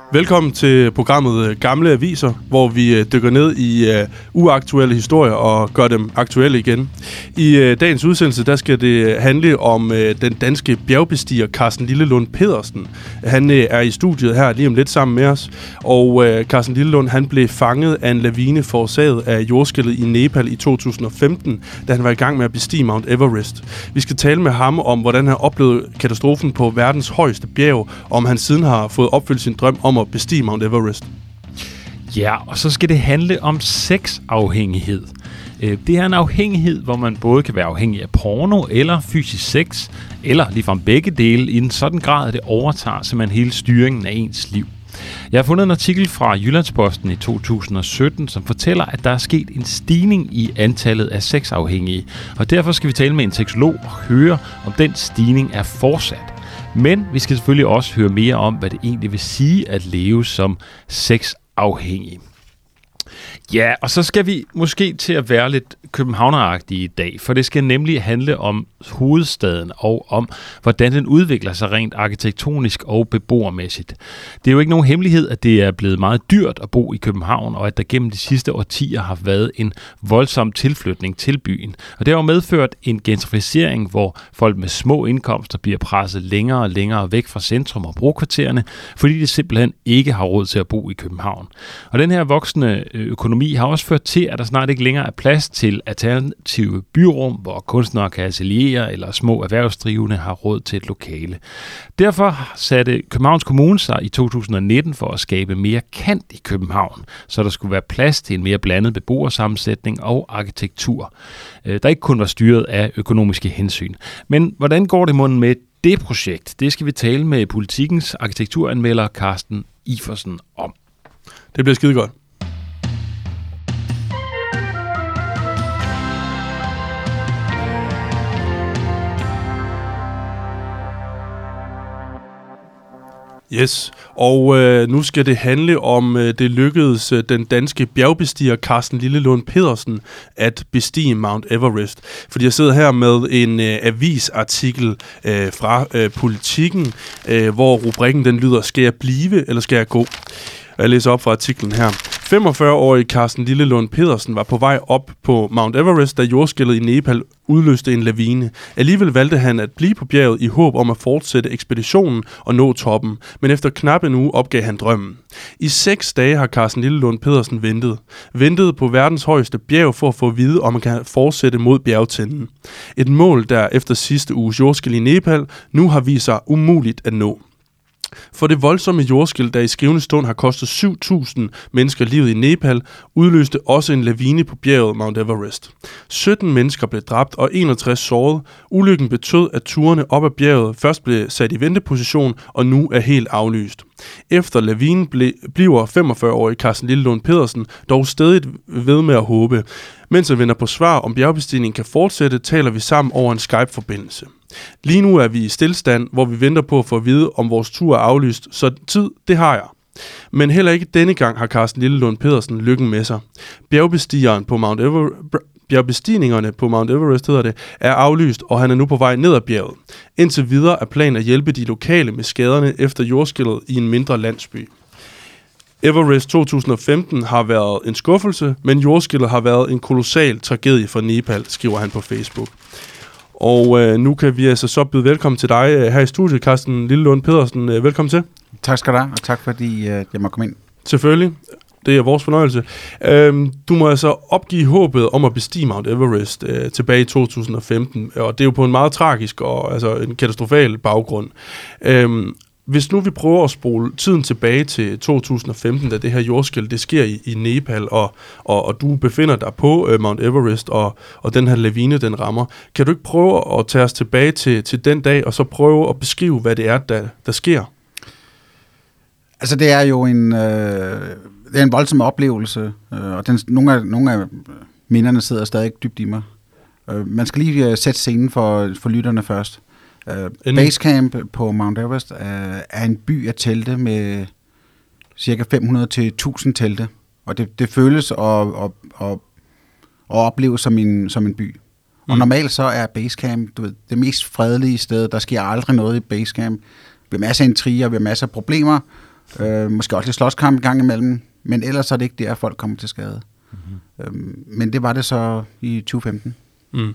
Velkommen til programmet Gamle Aviser, hvor vi dykker ned i uaktuelle historier og gør dem aktuelle igen. I dagens udsendelse, der skal det handle om den danske bjergbestiger Carsten Lillelund Pedersen. Han er i studiet her lige om lidt sammen med os, og Carsten Lillelund, han blev fanget af en lavine forårsaget af jordskælvet i Nepal i 2015, da han var i gang med at bestige Mount Everest. Vi skal tale med ham om, hvordan han oplevede katastrofen på verdens højeste bjerg, og om han siden har fået opfyldt sin drøm om at bestige Mount Everest. Ja, og så skal det handle om sexafhængighed. Det er en afhængighed, hvor man både kan være afhængig af porno eller fysisk sex, eller ligefrem begge dele i en sådan grad, at det overtager simpelthen hele styringen af ens liv. Jeg har fundet en artikel fra Jyllandsposten i 2017, som fortæller, at der er sket en stigning i antallet af sexafhængige, og derfor skal vi tale med en seksolog og høre, om den stigning er fortsat. Men vi skal selvfølgelig også høre mere om, hvad det egentlig vil sige at leve som sexafhængig. Ja, og så skal vi måske til at være lidt københavneragtige i dag, for det skal nemlig handle om hovedstaden og om, hvordan den udvikler sig rent arkitektonisk og beboermæssigt. Det er jo ikke nogen hemmelighed, at det er blevet meget dyrt at bo i København, og at der gennem de sidste årtier har været en voldsom tilflytning til byen. Og det har jo medført en gentrificering, hvor folk med små indkomster bliver presset længere og længere væk fra centrum og brokvartererne, fordi de simpelthen ikke har råd til at bo i København. Og den her voksende økonomi har også ført til, at der snart ikke længere er plads til alternative byrum, hvor kunstnere kan ateliere eller små erhvervsdrivende har råd til et lokale. Derfor satte Københavns Kommune sig i 2019 for at skabe mere kant i København, så der skulle være plads til en mere blandet beboersammensætning og arkitektur, der ikke kun var styret af økonomiske hensyn. Men hvordan går det mon med det projekt? Det skal vi tale med Politikens arkitekturanmelder Carsten Iversen om. Det bliver skide godt. Yes, og nu skal det handle om, det lykkedes den danske bjergbestiger Carsten Lillelund Pedersen at bestige Mount Everest. Fordi jeg sidder her med en avisartikel fra Politiken, hvor rubrikken den lyder, skal jeg blive eller skal jeg gå? Jeg læser op fra artiklen her. 45-årige Carsten Lillelund Pedersen var på vej op på Mount Everest, da jordskælvet i Nepal udløste en lavine. Alligevel valgte han at blive på bjerget i håb om at fortsætte ekspeditionen og nå toppen, men efter knap en uge opgav han drømmen. I 6 dage har Carsten Lillelund Pedersen ventet på verdens højeste bjerg for at få at vide, om man kan fortsætte mod bjergtinden. Et mål, der efter sidste uges jordskælv i Nepal nu har vist sig umuligt at nå. For det voldsomme jordskælv, der i skrivende stund har kostet 7.000 mennesker livet i Nepal, udløste også en lavine på bjerget Mount Everest. 17 mennesker blev dræbt og 61 såret. Ulykken betød, at turene op ad bjerget først blev sat i venteposition og nu er helt aflyst. Efter lavinen bliver 45-årige Carsten Lillelund Pedersen dog stadig ved med at håbe. Mens han venter på svar om bjergbestigningen kan fortsætte, taler vi sammen over en Skype-forbindelse. Lige nu er vi i stilstand, hvor vi venter på at få at vide, om vores tur er aflyst, så tid, det har jeg. Men heller ikke denne gang har Carsten Lillelund Pedersen lykken med sig. Bjergbestigningerne på Mount Everest er aflyst, og han er nu på vej ned ad bjerget. Indtil videre er planen at hjælpe de lokale med skaderne efter jordskælvet i en mindre landsby. Everest 2015 har været en skuffelse, men jordskælvet har været en kolossal tragedie for Nepal, skriver han på Facebook. Og nu kan vi altså så byde velkommen til dig her i studiet, Carsten Lillelund Pedersen. Velkommen til. Tak skal du have, og tak fordi jeg må komme ind. Selvfølgelig. Det er vores fornøjelse. Du må altså opgive håbet om at bestige Mount Everest tilbage i 2015, og det er jo på en meget tragisk og altså en katastrofal baggrund. Hvis nu vi prøver at spole tiden tilbage til 2015, da det her jordskælv det sker i Nepal, og du befinder dig på Mount Everest, og den her lavine, den rammer. Kan du ikke prøve at tage os tilbage til den dag, og så prøve at beskrive, hvad det er, der sker? Altså, det er jo en voldsom oplevelse, og nogle af minderne sidder stadig dybt i mig. Man skal lige sætte scenen for lytterne først. Basecamp på Mount Everest er en by af telte med cirka 500-1000 telte, og det føles og opleves som en by. Og normalt så er Basecamp det mest fredelige sted. Der sker aldrig noget i Basecamp. Vi har masser af intriger, vi har masser af problemer, Måske også lidt slåskamp en gang imellem, men ellers er det ikke der, folk kommer til skade. Men det var det så i 2015. Mm.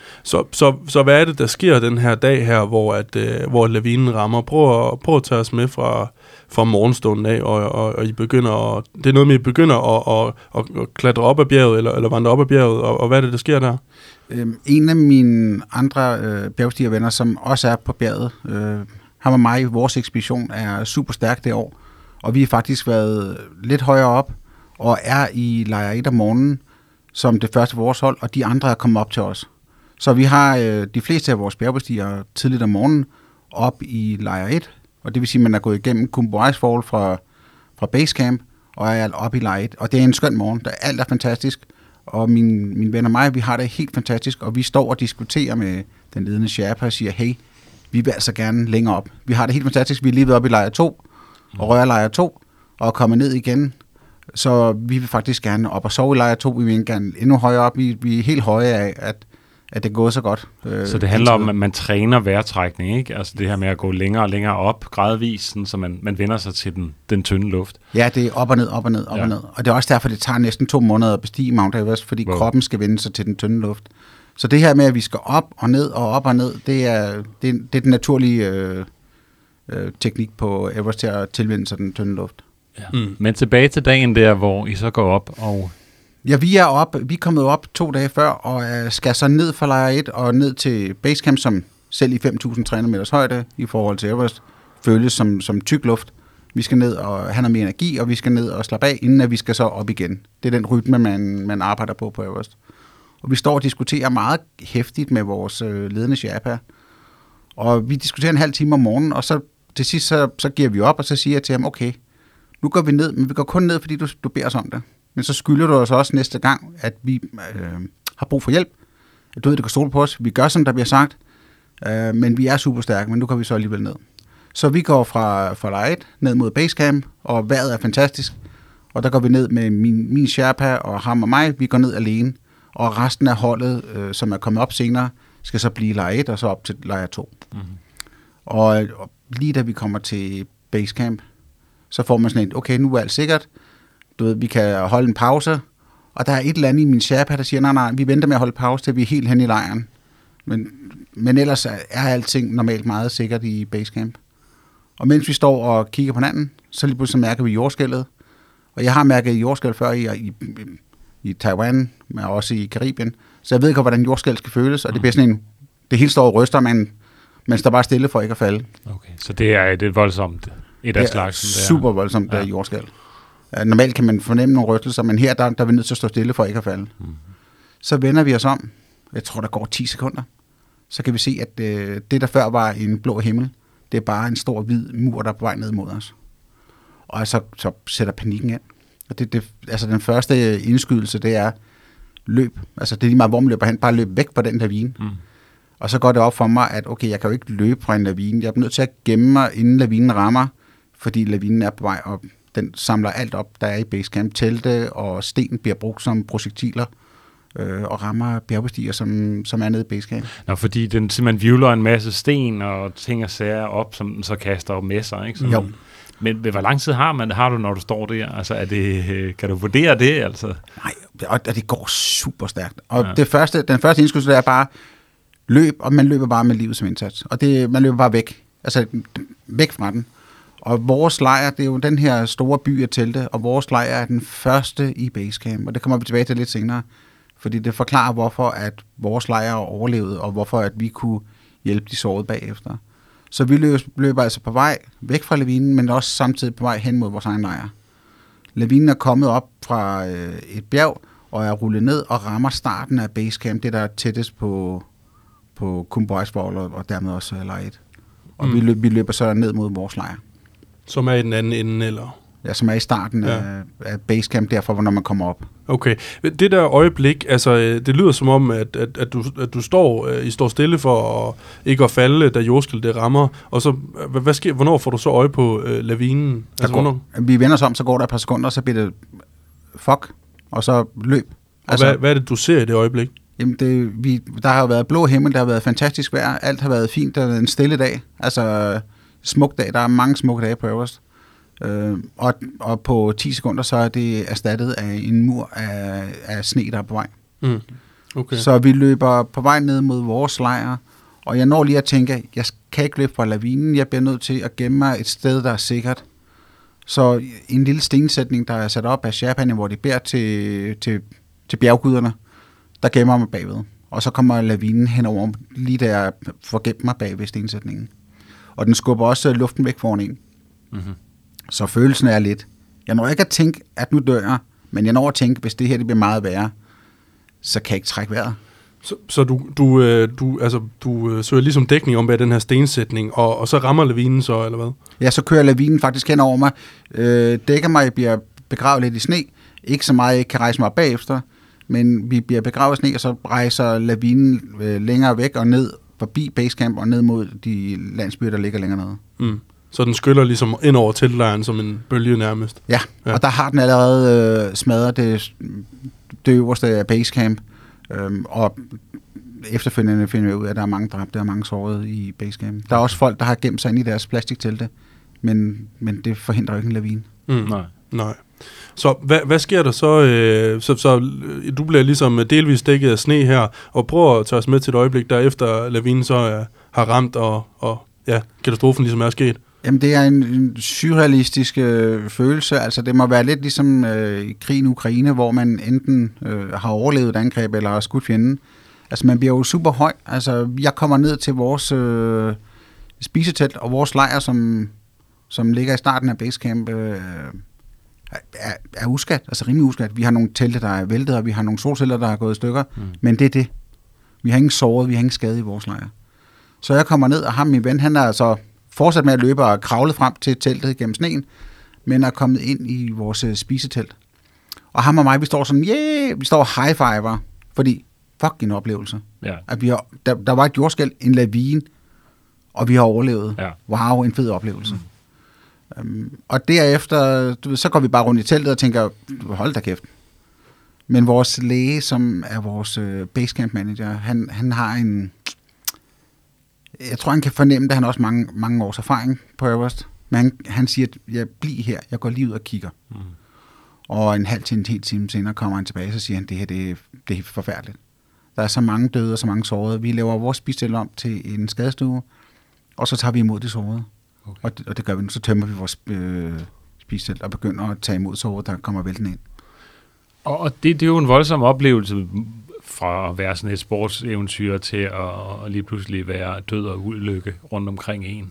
Så hvad er det, der sker den her dag her, hvor lavinen rammer? Prøv at tage os med fra morgenstunden af, og I begynder det er noget med, I begynder at klatre op ad bjerget, eller vandre op ad bjerget, og hvad er det, der sker der? En af mine andre bjergstigervenner, som også er på bjerget, ham og mig, vores ekspedition er super stærk det år, og vi har faktisk været lidt højere op, og er i lejr 1 om morgenen, som det første vores hold, og de andre er kommet op til os. Så vi har de fleste af vores bjergbestigere tidligt om morgenen op i lejr 1, og det vil sige, at man er gået igennem Khumbu Icefall fra basecamp, og er oppe i lejr 1. Og det er en skøn morgen, der alt er fantastisk, og min ven og mig, vi har det helt fantastisk, og vi står og diskuterer med den ledende Sherpa og siger, hey, vi vil altså gerne længere op. Vi har det helt fantastisk, vi er lige ved op i lejr 2, og rører lejr 2, og kommer ned igen. Så vi vil faktisk gerne op og sove i lejr 2, vi vil gerne endnu højere op. Vi er helt høje af, at det går så godt. Så det handler om, at man træner vejrtrækning, ikke? Altså det her med at gå længere og længere op, gradvist, sådan, så man vender sig til den tynde luft. Ja, det er op og ned, op og ned, op og ned. Og det er også derfor, det tager næsten 2 måneder at bestige Mount Everest, fordi kroppen skal vende sig til den tynde luft. Så det her med, at vi skal op og ned og op og ned, det er den naturlige teknik på Everest til at tilvende sig den tynde luft. Ja. Men tilbage til dagen der, hvor I så går op og... Ja, vi er kommet op 2 dage før, og skal så ned fra lejr 1 og ned til basecamp, som selv i 5.300 meters højde i forhold til Everest, føles som tyk luft. Vi skal ned og have noget mere energi, og vi skal ned og slappe af, inden at vi skal så op igen. Det er den rytme, man arbejder på Everest. Og vi står og diskuterer meget hæftigt med vores ledende Sherpa, og vi diskuterer en halv time om morgenen, og så til sidst så giver vi op, og så siger jeg til ham, okay, nu går vi ned, men vi går kun ned, fordi du beder os om det. Men så skylder du os også næste gang, at vi har brug for hjælp. Du ved, du kan stole på os. Vi gør, som der bliver sagt. Men vi er super stærke, men nu går vi så alligevel ned. Så vi går fra lejr 1 ned mod basecamp, og vejret er fantastisk. Og der går vi ned med min Sherpa og ham og mig. Vi går ned alene. Og resten af holdet, som er kommet op senere, skal så blive lejr 1 og så op til lejr 2. Mm-hmm. Og lige da vi kommer til basecamp, så får man sådan et, okay, nu er alt sikkert. Du ved, vi kan holde en pause, og der er et eller andet i min Sherpa, der siger, nej, vi venter med at holde pause, til vi er helt hen i lejren. Men ellers er alting normalt meget sikkert i basecamp. Og mens vi står og kigger på hinanden, så lige pludselig mærker vi jordskælvet. Og jeg har mærket jordskælv før i Taiwan, men også i Karibien, så jeg ved ikke, hvordan jordskælv skal føles, og det bliver sådan det hele står og ryster, men man står bare stille for ikke at falde. Okay, så det er et voldsomt et af slags. Super voldsomt jordskælv. Normalt kan man fornemme nogle rystelser, men her der er vi nødt til at stå stille for ikke at falde. Mm-hmm. Så vender vi os om. Jeg tror, der går 10 sekunder. Så kan vi se, at det, der før var en blå himmel, det er bare en stor hvid mur, der er på vej ned mod os. Og så sætter panikken ind. Og altså den første indskydelse, det er løb. Altså det er lige meget, hvor man løber hen. Bare løb væk fra den lavine. Mm. Og så går det op for mig, at okay, jeg kan jo ikke løbe fra en lavine. Jeg er nødt til at gemme mig, inden lavinen rammer, fordi lavinen er på vej op. Den samler alt op, der er i basecamp. Telte og sten bliver brugt som projektiler og rammer bjergbestiger, som er nede i basecamp. Nå, fordi den simpelthen hvirvler en masse sten og ting og sager op, som den så kaster op med sig, ikke? Så, jo. Men hvor lang tid har du, når du står der? Altså, kan du vurdere det, altså? Nej, og det går super stærkt. Og den første indskydelse, er bare løb, og man løber bare med livet som indsats. Og man løber bare væk. Altså, væk fra den. Og vores lejr, det er jo den her store by af telte, og vores lejr er den første i basecamp, og det kommer vi tilbage til lidt senere, fordi det forklarer, hvorfor at vores lejr overlevede, og hvorfor at vi kunne hjælpe de sårede bagefter. Så vi løber altså på vej væk fra lavinen, men også samtidig på vej hen mod vores egen lejr. Lavinen er kommet op fra et bjerg, og er rullet ned og rammer starten af basecamp, det der er tættest på Khumbu Icefall, og dermed også lejr 1. Og vi løber så ned mod vores lejr. Som er i den anden ende, eller? Ja, som er i starten af basecamp, derfor, når man kommer op. Okay. Det der øjeblik, altså, det lyder som om, at du står stille for ikke at falde, da jordskælvet det rammer, og så, hvad sker, hvornår får du så øje på lavinen? Altså, vi vender os om, så går der et par sekunder, så bliver det fuck, og så løb. Og hvad er det, du ser i det øjeblik? Jamen, der har jo været blå himmel, der har været fantastisk vejr, alt har været fint, der har været en stille dag, altså smuk dag, der er mange smukke dage på Everest. Og på 10 sekunder, så er det erstattet af en mur af sne, der er på vej. Mm. Okay. Så vi løber på vej ned mod vores lejr, og jeg når lige at tænke, jeg kan ikke løbe fra lavinen, jeg bliver nødt til at gemme mig et sted, der er sikkert. Så en lille stensætning, der er sat op af Sherpaerne, hvor de beder til bjergguderne, der gemmer mig bagved. Og så kommer lavinen henover, lige der jeg får gemt mig bag ved stensætningen. Og den skubber også luften væk foran en. Mm-hmm. Så følelsen er lidt. Jeg når ikke at tænke, at nu dør jeg, men jeg når at tænke, hvis det her det bliver meget værre, så kan jeg ikke trække vejret. Så du søger ligesom dækning om bag den her stensætning, og så rammer lavinen så, eller hvad? Ja, så kører lavinen faktisk hen over mig, dækker mig, jeg bliver begravet lidt i sne. Ikke så meget, jeg ikke kan rejse mig op bagefter, men vi bliver begravet i sne, og så rejser lavinen længere væk og ned forbi basecamp og ned mod de landsbyer, der ligger længere nede. Mm. Så den skyller ligesom ind over teltlejren som en bølge nærmest? Ja, og der har den allerede smadret det øverste af basecamp, og efterfølgende finder vi ud af, at der er mange dræbte og mange sårede i basecamp. Der er også folk, der har gemt sig ind i deres plastiktelte, men det forhindrer ikke en lavine. Mm. Nej. Så hvad sker der så? Så du bliver ligesom delvis dækket af sne her, og prøver at tage os med til et øjeblik, der efter lavinen så har ramt, og katastrofen ligesom er sket. Jamen, det er en surrealistisk følelse. Altså, det må være lidt ligesom i krigen i Ukraine, hvor man enten har overlevet et angreb, eller har skudt fjenden. Altså, man bliver jo super høj. Altså, jeg kommer ned til vores spisetelt, og vores lejr, som ligger i starten af basecamp, er uskadt. Altså, rimelig uskadt. Vi har nogle telte, der er væltet, og vi har nogle solceller, der er gået i stykker. Men det er det. Vi har ingen såret, vi har ingen skade i vores lejr. Så jeg kommer ned, og ham, min ven, han er altså fortsat med at løbe og kravle frem til teltet gennem sneen, men er kommet ind i vores spisetelt. Og ham og mig, vi står sådan, vi står high-fiver, fordi fuck en oplevelse. Ja. At vi har, der var et jordskælv, en lavine, og vi har overlevet. Ja. Wow, en fed oplevelse. Og derefter, så går vi bare rundt i teltet og tænker, hold da kæft. Men vores læge, som er vores basecamp manager, han har en... Jeg tror, han kan fornemme, at han har også mange års erfaring på Everest. Men han siger, at jeg bliver her, jeg går lige ud og kigger. Og en halv til en hel time senere kommer han tilbage, så siger han, det her det er forfærdeligt. Der er så mange døde og så mange sårede. Vi laver vores spisestel om til en skadestue, og så tager vi imod de sårede. Okay. Og det gør vi nu, så tømmer vi vores spisestel og begynder at tage imod sårede, der kommer væltende ind. Og det er jo en voldsom oplevelse fra at være sådan et sportseventyr til at lige pludselig være død og ulykke rundt omkring en.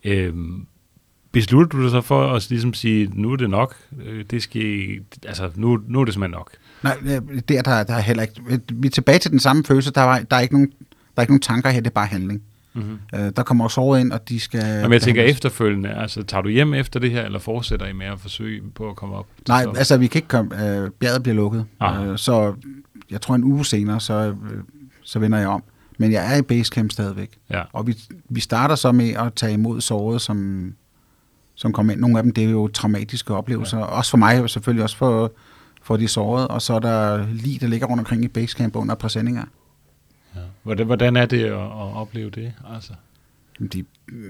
Beslutter du dig så for at ligesom sige, nu er det nok? Det skal, altså, nu er det simpelthen nok. Nej, der er heller ikke. Vi er tilbage til den samme følelse. Der er ikke nogen tanker her, det er bare handling. Mm-hmm. Der kommer også såret ind, og de skal... Men jeg tænker efterfølgende, altså tager du hjem efter det her, eller fortsætter I med at forsøge på at komme op? Nej, altså vi kan ikke komme... bjerget bliver lukket, så jeg tror en uge senere, så vender jeg om. Men jeg er i basecamp stadigvæk. Ja. Og vi starter så med at tage imod såret, som kommer ind. Nogle af dem, det er jo traumatiske oplevelser. Ja. Også for mig, og selvfølgelig også for de sårede. Og så er der lig, der ligger rundt omkring i basecamp under præsendinger. Ja. Hvordan er det at opleve det? Altså? Det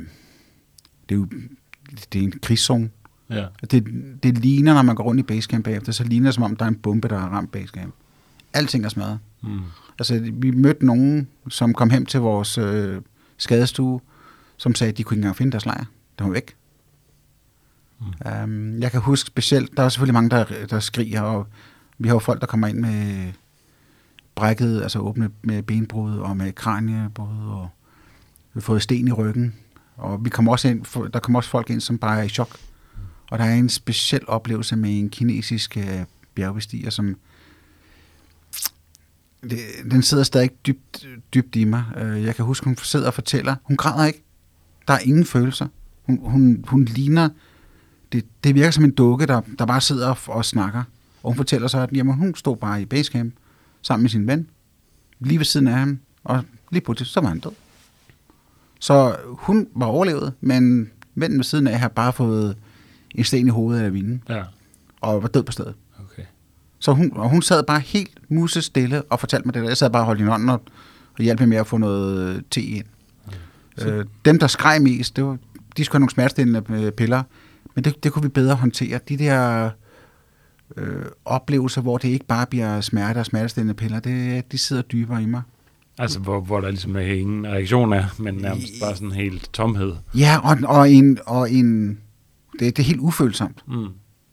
er jo en krigszone. Ja. Det ligner, når man går rundt i basecamp bagefter, så ligner det, som om der er en bombe, der har ramt basecamp. Alting er smadret. Altså, vi mødte nogen, som kom hem til vores skadestue, som sagde, at de kunne ikke engang finde deres lejr. Det var væk. Jeg kan huske specielt, der er selvfølgelig mange, der skriger, og vi har jo folk, der kommer ind med brækket, altså åbne med benbrud og med kraniebrud, og vi har fået sten i ryggen. Og vi kommer også ind, der kommer også folk ind, som bare er i chok. Og der er en speciel oplevelse med en kinesisk bjergbestiger, som den sidder stadig dybt i mig. Jeg kan huske, hun sidder og fortæller. Hun græder ikke. Der er ingen følelser. Hun ligner... Det virker som en dukke, der bare sidder og snakker. Og hun fortæller så, at jamen, hun stod bare i basecamp sammen med sin ven, lige ved siden af ham, og lige pludselig, så var han død. Så hun var overlevet, men vennen ved siden af har bare fået en sten i hovedet af vinden, og var død på stedet. Okay. Så hun sad bare helt musestille og fortalte mig det der. Jeg sad bare og holdt i hånden og hjalp mig med at få noget te ind. Dem, der skreg mest, de skulle have nogle smertestillende piller, Men det kunne vi bedre håndtere. De der oplevelser, hvor det ikke bare bliver smerte og smertestillende piller, de sidder dybere i mig. Altså, hvor der ligesom ingen reaktion er, men nærmest bare sådan helt tomhed. Ja, og en det er helt ufølsomt. Det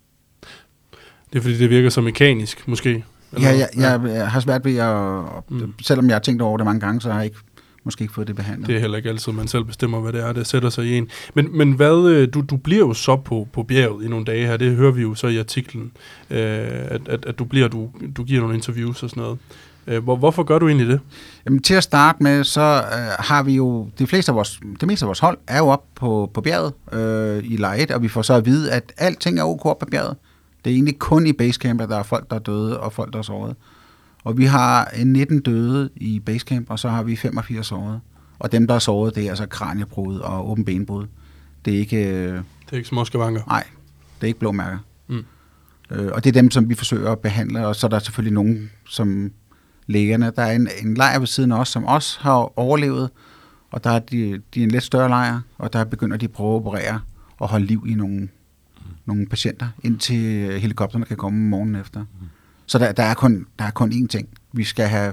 er fordi, det virker så mekanisk, måske. Ja, jeg har svært ved at... Selvom jeg har tænkt over det mange gange, så har jeg måske ikke fået det behandlet. Det er heller ikke altid, man selv bestemmer, hvad det er, der sætter sig i en. Men hvad, du bliver jo så på bjerget i nogle dage her, det hører vi jo så i artiklen, at du giver nogle interviews og sådan noget. Hvorfor gør du egentlig det? Jamen, til at starte med, så har vi jo... Det meste af vores hold er jo oppe på bjerget i lejr 1, og vi får så at vide, at alting er ok op på bjerget. Det er egentlig kun i basecamp, at der er folk, der er døde, og folk, der er såret. Og vi har 19 døde i basecamp, og så har vi 85 sårede. Og dem, der er såret, det er altså kraniebrud og åben benbrud. Det er ikke små skavanker? Nej, det er ikke blå mærker. Og det er dem, som vi forsøger at behandle, og så er der selvfølgelig nogen, som lægerne. Der er en lejr ved siden af os, som også har overlevet, og der er de er en lidt større lejr, og der begynder de at prøve at operere og holde liv i nogle patienter, indtil helikopterne kan komme morgenen efter. Så der er kun én ting. Vi skal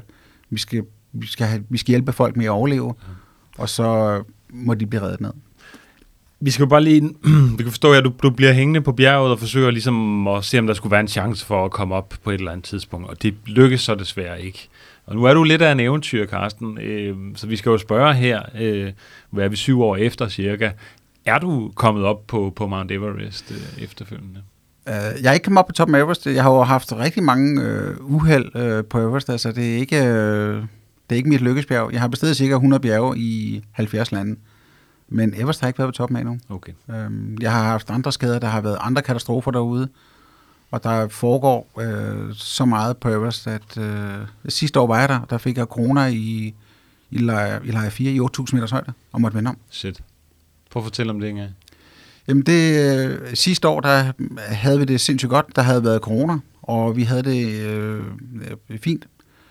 hjælpe folk med at overleve, og så må de blive reddet ned. Vi skal jo bare lige... Vi kan forstå, at du bliver hængende på bjerget og forsøger ligesom at se, om der skulle være en chance for at komme op på et eller andet tidspunkt, og det lykkes så desværre ikke. Og nu er du lidt af en eventyr, Carsten, så vi skal jo spørge her, hvad er vi 7 år efter cirka, er du kommet op på Mount Everest efterfølgende? Jeg er ikke kommet op på toppen af Everest. Jeg har jo haft rigtig mange uheld på Everest. Altså, det er ikke mit lykkesbjerg. Jeg har besteget cirka 100 bjerge i 70 lande. Men Everest har ikke været på toppen af nu. Okay. Jeg har haft andre skader. Der har været andre katastrofer derude. Og der foregår så meget på Everest, at sidste år var jeg der fik jeg corona i lejr 4 i 8.000 meters højde og måtte vende om. Shit. Prøv at fortælle om det, Inge. Jamen sidste år, der havde vi det sindssygt godt. Der havde været corona, og vi havde det fint.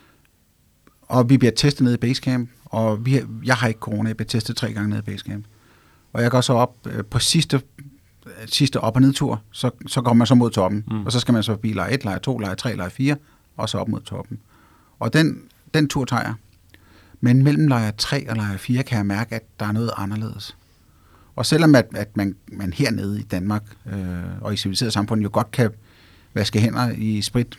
Og vi bliver testet nede i basecamp, og jeg har ikke corona, jeg bliver testet 3 gange nede i basecamp. Og jeg går så op på sidste op- og nedtur, så går man så mod toppen. Og så skal man så forbi lejr 1, lejr 2, lejr 3, lejr 4, og så op mod toppen. Og den tur tager jeg. Men mellem lejr 3 og lejr 4 kan jeg mærke, at der er noget anderledes. Og selvom at man hernede i Danmark og i civiliseret samfund jo godt kan vaske hænder i sprit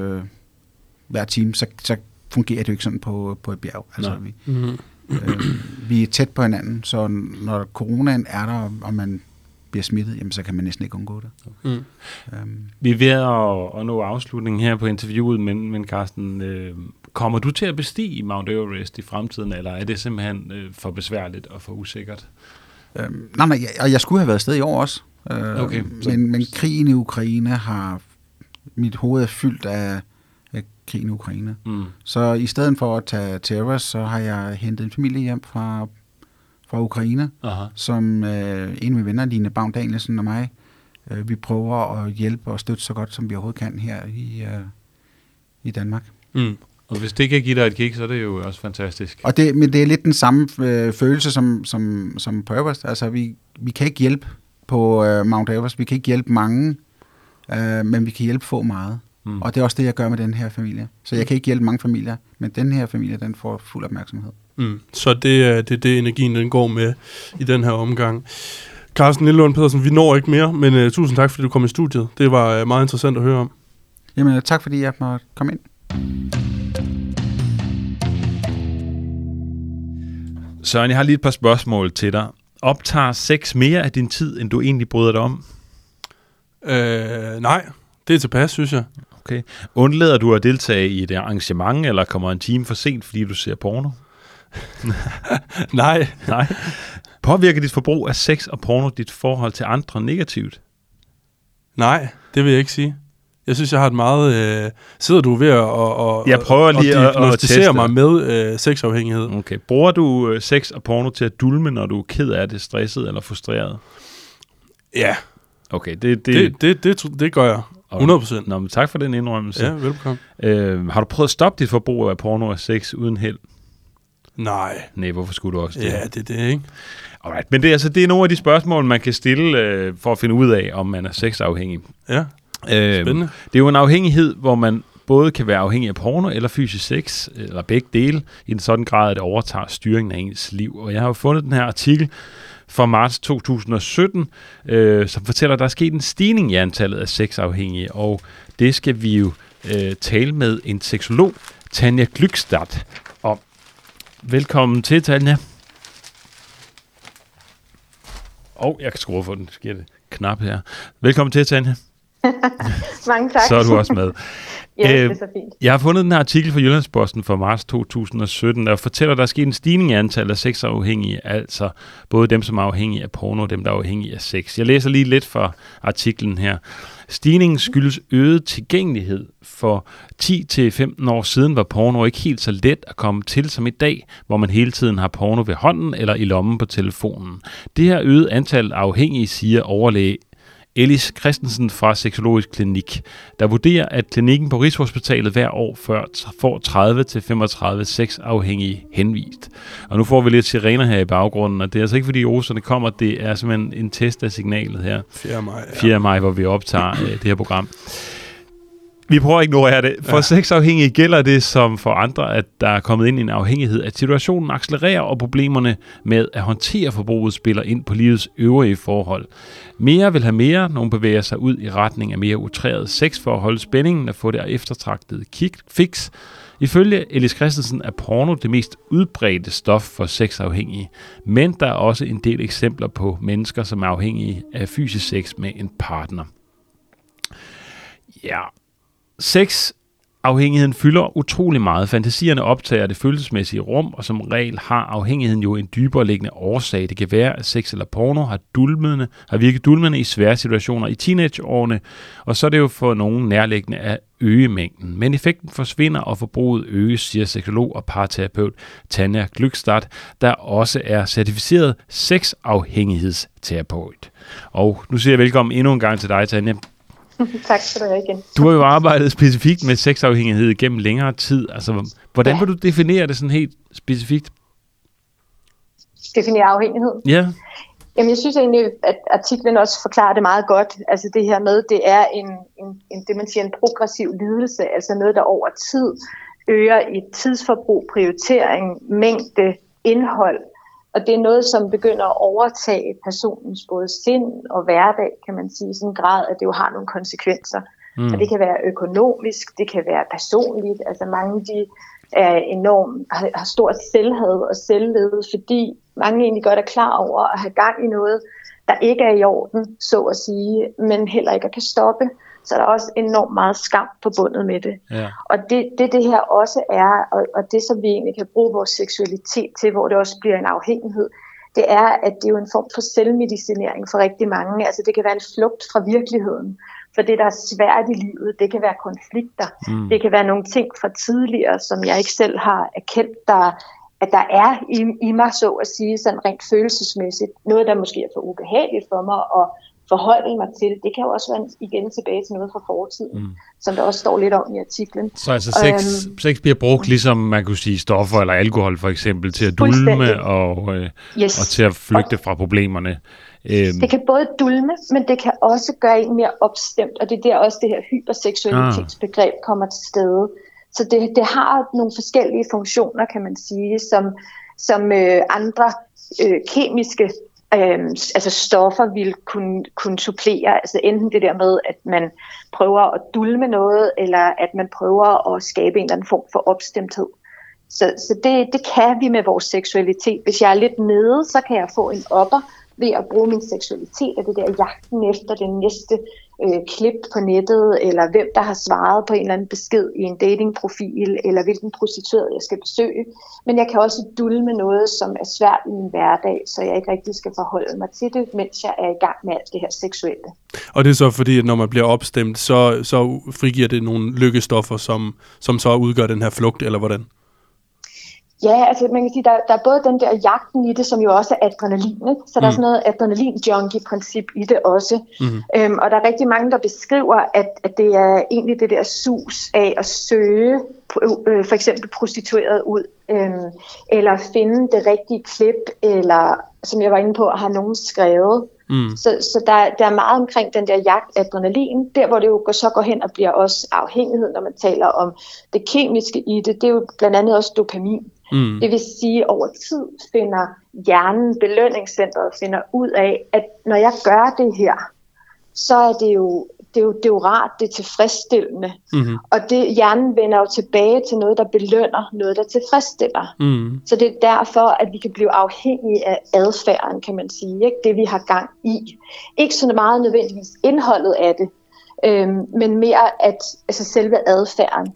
hver time, så fungerer det jo ikke sådan på et bjerg. Altså, vi er tæt på hinanden, så når coronaen er der, og man bliver smittet, jamen, så kan man næsten ikke undgå det. Vi er ved at nå afslutningen her på interviewet, men Carsten, kommer du til at bestige Mount Everest i fremtiden, eller er det simpelthen for besværligt og for usikkert? Nej, og jeg skulle have været afsted i år også. Okay, men krigen i Ukraine har... Mit hoved er fyldt af krigen i Ukraine. Så i stedet for at tage til Everest, så har jeg hentet en familie hjem fra Ukraine, som en af mine venner, Line Baum Danielsen og mig, vi prøver at hjælpe og støtte så godt, som vi overhovedet kan her i Danmark. Og hvis det kan give dig et kick, så er det jo også fantastisk. Men det er lidt den samme følelse som på Everest. Altså, vi kan ikke hjælpe på Mount Everest. Vi kan ikke hjælpe mange, men vi kan hjælpe få meget. Og det er også det, jeg gør med den her familie. Så jeg kan ikke hjælpe mange familier, men den her familie, den får fuld opmærksomhed. Så det er det, energien den går med i den her omgang. Carsten Lillelund Pedersen, vi når ikke mere, men tusind tak, fordi du kom i studiet. Det var meget interessant at høre om. Jamen, tak fordi jeg måtte komme ind. Søren, jeg har lige et par spørgsmål til dig. Optager sex mere af din tid, end du egentlig bryder dig om? Nej, det er tilpas, synes jeg. Okay. Undlader du at deltage i et arrangement, eller kommer en time for sent, fordi du ser porno? Nej. Påvirker dit forbrug af sex og porno dit forhold til andre negativt? Nej, det vil jeg ikke sige. Jeg synes, jeg har et meget... sidder du ved at jeg prøver lige at diagnostisere mig med sexafhængighed? Okay. Bruger du sex og porno til at dulme, når du er ked af det, stresset eller frustreret? Ja. Okay, det gør jeg. 100%. Nå, men tak for den indrømmelse. Ja, velkommen. Har du prøvet at stoppe dit forbrug af porno og sex uden held? Nej, hvorfor skulle du også det? Ja, det er det, ikke? Alright. Men det er nogle af de spørgsmål, man kan stille for at finde ud af, om man er sexafhængig. Ja, spændende. Det er jo en afhængighed, hvor man både kan være afhængig af porno eller fysisk sex, eller begge dele, i en sådan grad, at det overtager styringen af ens liv. Og jeg har jo fundet den her artikel fra marts 2017, som fortæller, at der er sket en stigning i antallet af sexafhængige, og det skal vi jo tale med en seksolog, Tanja Glückstadt, om. Velkommen til, Tanja. Jeg kan skrue for den, sker det knap her. Velkommen til, Tanja. Mange tak. Så er du også med. Ja, det er så fint. Jeg har fundet den her artikel fra Jyllandsposten fra marts 2017, der fortæller, at der er sket en stigning i antallet af sexafhængige, altså både dem, som er afhængige af porno, og dem, der er afhængige af sex. Jeg læser lige lidt fra artiklen her. Stigningen skyldes øget tilgængelighed. For 10-15 år siden var porno ikke helt så let at komme til som i dag, hvor man hele tiden har porno ved hånden eller i lommen på telefonen. Det her øget antal afhængige, siger overlæge Elis Christensen fra Sexologisk Klinik, der vurderer, at klinikken på Rigshospitalet hver år får 30-35 sexafhængige henvist. Og nu får vi lidt sirener her i baggrunden, og det er altså ikke fordi oserne kommer, det er simpelthen en test af signalet her. 4. maj, hvor vi optager det her program. Vi prøver at ignorere det. For sexafhængige gælder det som for andre, at der er kommet ind i en afhængighed, at situationen accelererer, og problemerne med at håndtere forbruget spiller ind på livets øvrige forhold. Mere vil have mere. Nogle bevæger sig ud i retning af mere utræret sex for at holde spændingen og få det eftertragtede fix. Ifølge Elis Christensen er porno det mest udbredte stof for sexafhængige, men der er også en del eksempler på mennesker, som er afhængige af fysisk sex med en partner. Ja. Sexafhængigheden fylder utrolig meget. Fantasierne optager det følelsesmæssige rum, og som regel har afhængigheden jo en dybere liggende årsag. Det kan være, at sex eller porno har virket dulmende i svære situationer i teenageårene, og så er det jo for nogen nærliggende at øge mængden. Men effekten forsvinder, og forbruget øges, siger seksolog og parterapeut Tanja Glückstadt, der også er certificeret sexafhængighedsterapeut. Og nu siger jeg velkommen endnu en gang til dig, Tanja. Tak skal du have igen. Du har jo arbejdet specifikt med sexafhængighed gennem længere tid. Altså, hvordan vil du definere det sådan helt specifikt? Definere afhængighed? Ja. Jamen, jeg synes egentlig, at artiklen også forklarer det meget godt. Altså det her med, det er det man siger, en progressiv lidelse, altså noget, der over tid øger i tidsforbrug, prioritering, mængde, indhold. Og det er noget, som begynder at overtage personens både sind og hverdag, kan man sige, i sådan en grad, at det jo har nogle konsekvenser. Og det kan være økonomisk, det kan være personligt. Altså mange, de er enormt, har stort selvhad og selvlede, fordi mange egentlig godt er klar over at have gang i noget, der ikke er i orden, så at sige, men heller ikke kan stoppe. Så der er også enormt meget skam forbundet med det. Ja. Og det her også er, og det som vi egentlig kan bruge vores seksualitet til, hvor det også bliver en afhængighed, det er, at det er jo en form for selvmedicinering for rigtig mange. Altså det kan være en flugt fra virkeligheden, for det der er svært i livet, det kan være konflikter, det kan være nogle ting fra tidligere, som jeg ikke selv har erkendt, at der er i mig, så at sige, sådan rent følelsesmæssigt, noget der måske er for ubehageligt for mig, og forholde mig til. Det kan jo også være igen tilbage til noget fra fortiden, som der også står lidt om i artiklen. Så altså sex bliver brugt ligesom, man kunne sige, stoffer eller alkohol for eksempel, til at dulme og til at flygte fra problemerne. Det kan både dulme, men det kan også gøre en mere opstemt, og det er der også det her hyperseksualitetsbegreb kommer til stede. Så det har nogle forskellige funktioner, kan man sige, som andre kemiske altså stoffer vil kunne supplere, altså enten det der med, at man prøver at dulme noget, eller at man prøver at skabe en eller anden form for opstemthed. Så det kan vi med vores seksualitet. Hvis jeg er lidt nede, så kan jeg få en opper ved at bruge min seksualitet, og det der jagten efter den næste klip på nettet, eller hvem der har svaret på en eller anden besked i en datingprofil, eller hvilken prostitueret jeg skal besøge. Men jeg kan også dulme noget, som er svært i min hverdag, så jeg ikke rigtig skal forholde mig til det, mens jeg er i gang med alt det her seksuelle. Og det er så fordi, at når man bliver opstemt, så frigiver det nogle lykkestoffer, som så udgør den her flugt, eller hvordan? Ja, altså man kan sige, der er både den der jagten i det, som jo også er adrenalin, ikke? Så der er sådan noget adrenalin-junkie-princip i det også. Og der er rigtig mange, der beskriver, at det er egentlig det der sus af at søge for eksempel prostitueret ud, eller finde det rigtige klip, eller som jeg var inde på, har nogen skrevet. Så der er meget omkring den der jagt adrenalin, der hvor det jo så går hen og bliver også afhængighed, når man taler om det kemiske i det, det er jo blandt andet også dopamin. Det vil sige, at over tid finder hjernen, belønningscentret, finder ud af, at når jeg gør det her, så er det jo rart, det er tilfredsstillende. Og hjernen vender jo tilbage til noget, der belønner, noget, der tilfredsstiller. Så det er derfor, at vi kan blive afhængige af adfærden, kan man sige. Ikke? Det, vi har gang i. Ikke så meget nødvendigvis indholdet af det, men mere at selve adfærden,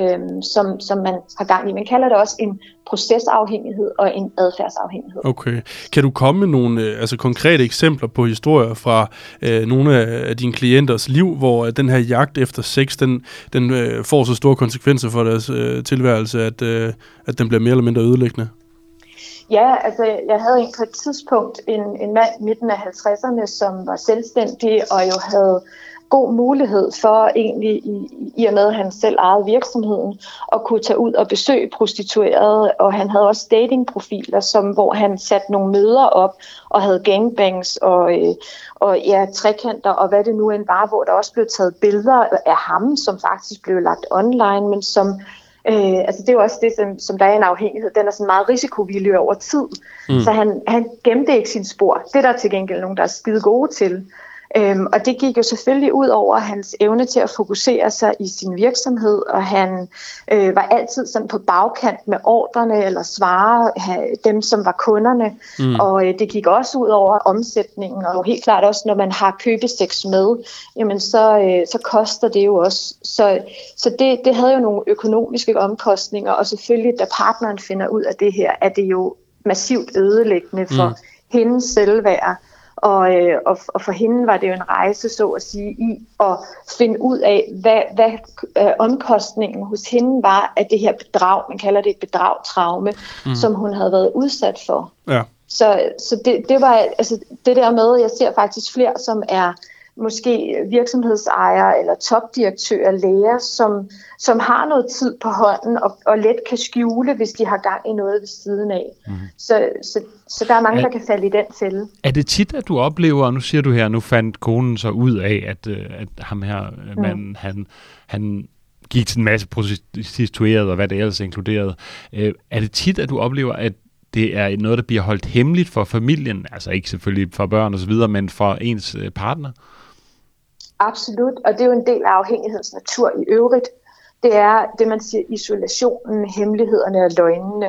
som man har gang i. Man kalder det også en procesafhængighed og en adfærdsafhængighed. Okay. Kan du komme med nogle konkrete eksempler på historier fra nogle af dine klienters liv, hvor den her jagt efter sex, den får så store konsekvenser for deres tilværelse, at den bliver mere eller mindre ødelæggende? Ja, altså jeg havde på et tidspunkt en mand i midten af 50'erne, som var selvstændig og jo havde god mulighed for egentlig, i og med at han selv ejede virksomheden, at kunne tage ud og besøge prostituerede, og han havde også datingprofiler, hvor han satte nogle møder op, og havde gangbangs og trekanter, og hvad det nu end var, hvor der også blev taget billeder af ham, som faktisk blev lagt online, men som det er jo også det, som der er en afhængighed. Den er sådan meget risikovillig over tid. Så han gemte ikke sin spor. Det er der til gengæld nogen, der er skide gode til. Og det gik jo selvfølgelig ud over hans evne til at fokusere sig i sin virksomhed, og han var altid sådan på bagkant med ordrene eller svare dem, som var kunderne. Og det gik også ud over omsætningen, og helt klart også, når man har købesex med, jamen så koster det jo også. Så det havde jo nogle økonomiske omkostninger, og selvfølgelig, da partneren finder ud af det her, er det jo massivt ødelæggende for hendes selvværd. Og for hende var det jo en rejse, så at sige, i at finde ud af, hvad omkostningen hos hende var af det her bedrag, man kalder det et bedragtraume, som hun havde været udsat for. Ja. Så det var altså det der med, jeg ser faktisk flere, som er måske virksomhedsejere eller topdirektører, læger, som har noget tid på hånden og let kan skjule, hvis de har gang i noget ved siden af. Så der er mange, der kan falde i den fælde. Er det tit, at du oplever, og nu siger du her, nu fandt konen så ud af, at ham her manden, han gik til en masse prostituerede, og hvad det ellers inkluderede. Er det tit, at du oplever, at det er noget, der bliver holdt hemmeligt for familien, altså ikke selvfølgelig for børn og så videre, men for ens partner? Absolut, og det er jo en del af afhængighedens natur i øvrigt. Det er det, man siger, isolationen, hemmelighederne og løgnene.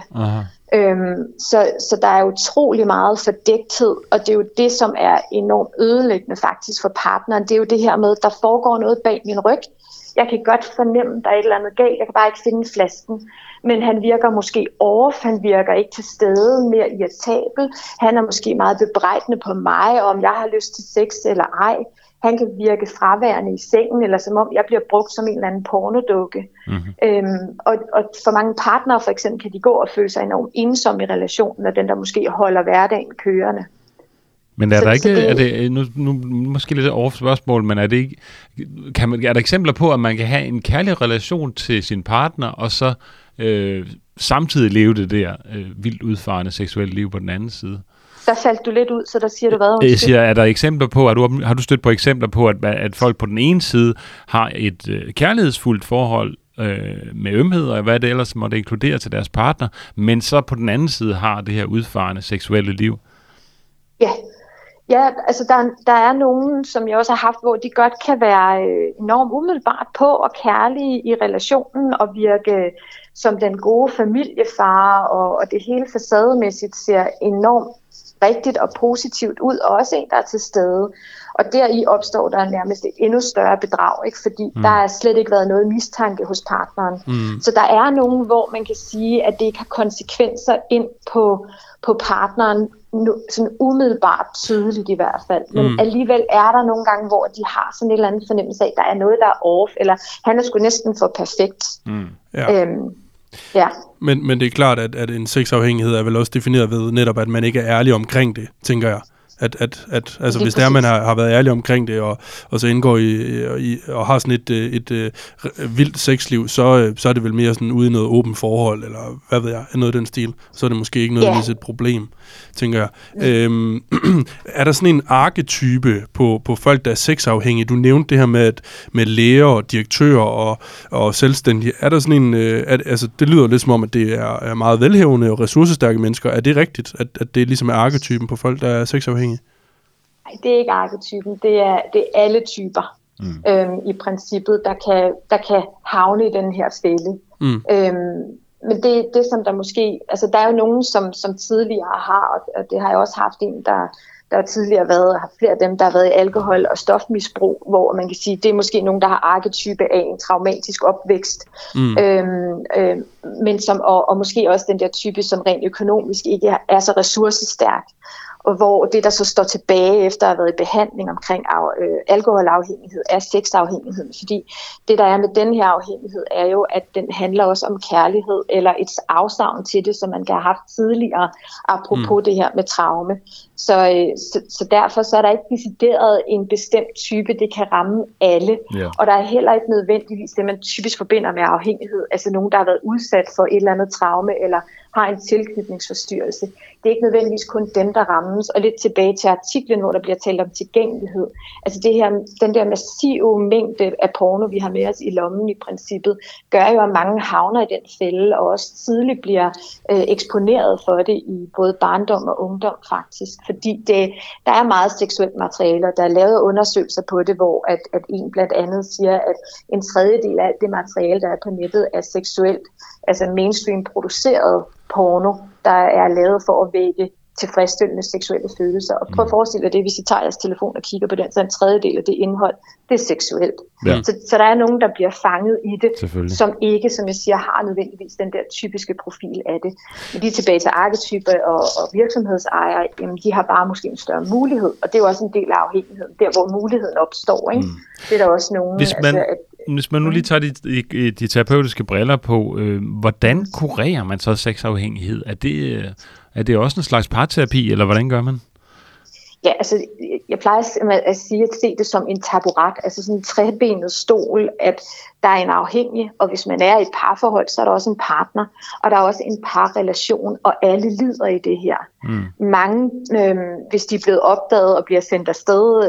Så der er utrolig meget fordækthed, og det er jo det, som er enormt ødelæggende faktisk for partneren. Det er jo det her med, at der foregår noget bag min ryg. Jeg kan godt fornemme, at der er et eller andet galt. Jeg kan bare ikke finde flasken. Men han virker måske off, han virker ikke til stede, mere irritabel. Han er måske meget bebrejdende på mig, om jeg har lyst til sex eller ej. Han kan virke fraværende i sengen, eller som om jeg bliver brugt som en eller anden pornodukke. Og for mange partnere for eksempel kan de gå og føle sig enormt ensomme i relationen, og den der måske holder hverdagen kørende. Men er der ikke, nu måske lidt over spørgsmål, men er det ikke, er der eksempler på, at man kan have en kærlig relation til sin partner, og så samtidig leve det der vildt udfarende seksuelle liv på den anden side? Der faldt du lidt ud, så der siger du hvad? Jeg siger, er der eksempler på, har du stødt på eksempler på, at folk på den ene side har et kærlighedsfuldt forhold med ømhed, og hvad det ellers måtte inkludere til deres partner, men så på den anden side har det her udfarende seksuelle liv? Ja, altså der er nogen, som jeg også har haft, hvor de godt kan være enormt umiddelbart på og kærlige i relationen og virke som den gode familiefar, og det hele facademæssigt ser enormt rigtigt og positivt ud, og også en, der er til stede. Og deri opstår der nærmest et endnu større bedrag, ikke? Fordi der har slet ikke været noget mistanke hos partneren. Så der er nogen, hvor man kan sige, at det ikke har konsekvenser ind på partneren, sådan umiddelbart tydeligt i hvert fald. Men alligevel er der nogle gange, hvor de har sådan en eller anden fornemmelse af, at der er noget, der er off, eller han er sgu næsten for perfekt. Ja. Men det er klart, at en sexafhængighed er vel også defineret ved netop, at man ikke er ærlig omkring det, tænker jeg. Altså hvis man har været ærlig omkring det, og så indgår i og har sådan et vildt sexliv, så er det vel mere sådan ude i noget åbent forhold, eller hvad ved jeg, noget af den stil. Så er det måske ikke nødvendigvis et problem, tænker jeg. Er der sådan en arketype på folk, der er sexafhængige? Du nævnte det her med læger og direktører og selvstændige. Er der sådan en, altså det lyder lidt som om, at det er meget velhævende og ressourcestærke mennesker. Er det rigtigt, at det ligesom er arketypen på folk, der er sexafhængige? Nej, det er ikke arketypen. Det er alle typer i princippet, der kan havne i den her fælde. Men det som der måske, altså der er jo nogen, som tidligere har, og det har jeg også haft en, der tidligere været, har flere af dem, der har været i alkohol- og stofmisbrug, hvor man kan sige, det er måske nogen, der har arketype af en traumatisk opvækst, men og måske også den der type, som rent økonomisk ikke er så ressourcestærk. Og hvor det, der så står tilbage efter at have været i behandling omkring alkoholafhængighed, er sexafhængigheden. Fordi det, der er med den her afhængighed, er jo, at den handler også om kærlighed, eller et afsavn til det, som man kan have haft tidligere, apropos det her med traume. Så derfor så er der ikke decideret en bestemt type, det kan ramme alle. Yeah. Og der er heller ikke nødvendigvis det, man typisk forbinder med afhængighed. Altså nogen, der har været udsat for et eller andet traume, eller har en tilknytningsforstyrrelse. Det er ikke nødvendigvis kun dem, der rammes. Og lidt tilbage til artiklen, hvor der bliver talt om tilgængelighed. Altså den der massive mængde af porno, vi har med os i lommen i princippet, gør jo, at mange havner i den fælde, og også tidligt bliver eksponeret for det i både barndom og ungdom faktisk. Fordi der er meget seksuelt materiale, og der er lavet undersøgelser på det, hvor at en blandt andet siger, at en tredjedel af alt det materiale, der er på nettet, er seksuelt, altså mainstream produceret porno, der er lavet for at vække tilfredsstillende seksuelle følelser. Og prøv at forestille dig det, hvis I tager jeres telefon og kigger på den, så en tredjedel af det indhold, det er seksuelt. Ja. Så der er nogen, der bliver fanget i det, som ikke, som jeg siger, har nødvendigvis den der typiske profil af det. Men de er tilbage til arketyper og virksomhedsejere, jamen de har bare måske en større mulighed, og det er jo også en del af afhængigheden, der hvor muligheden opstår. Ikke? Det er der også nogen... Hvis man nu lige tager de terapeutiske briller på, hvordan kurerer man så sexafhængighed? Er det også en slags parterapi, eller hvordan gør man? Ja, altså jeg plejer at se det som en taburet, altså sådan en trebenet stol, at der er en afhængig, og hvis man er i et parforhold, så er der også en partner, og der er også en parrelation, og alle lider i det her. Mange, hvis de er blevet opdaget og bliver sendt afsted,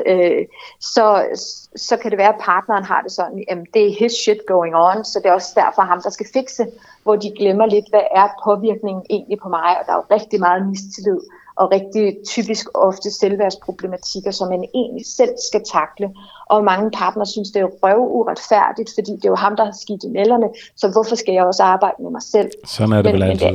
så kan det være, at partneren har det sådan, at det er his shit going on, så det er også derfor ham, der skal fikse, hvor de glemmer lidt, hvad er påvirkningen egentlig på mig, og der er jo rigtig meget mistillid, og rigtig typisk ofte selvværdsproblematikker, som man egentlig selv skal takle. Og mange partner synes, det er røvuretfærdigt, fordi det er jo ham, der har skidt i nælderne, så hvorfor skal jeg også arbejde med mig selv? Sådan er det vel altid.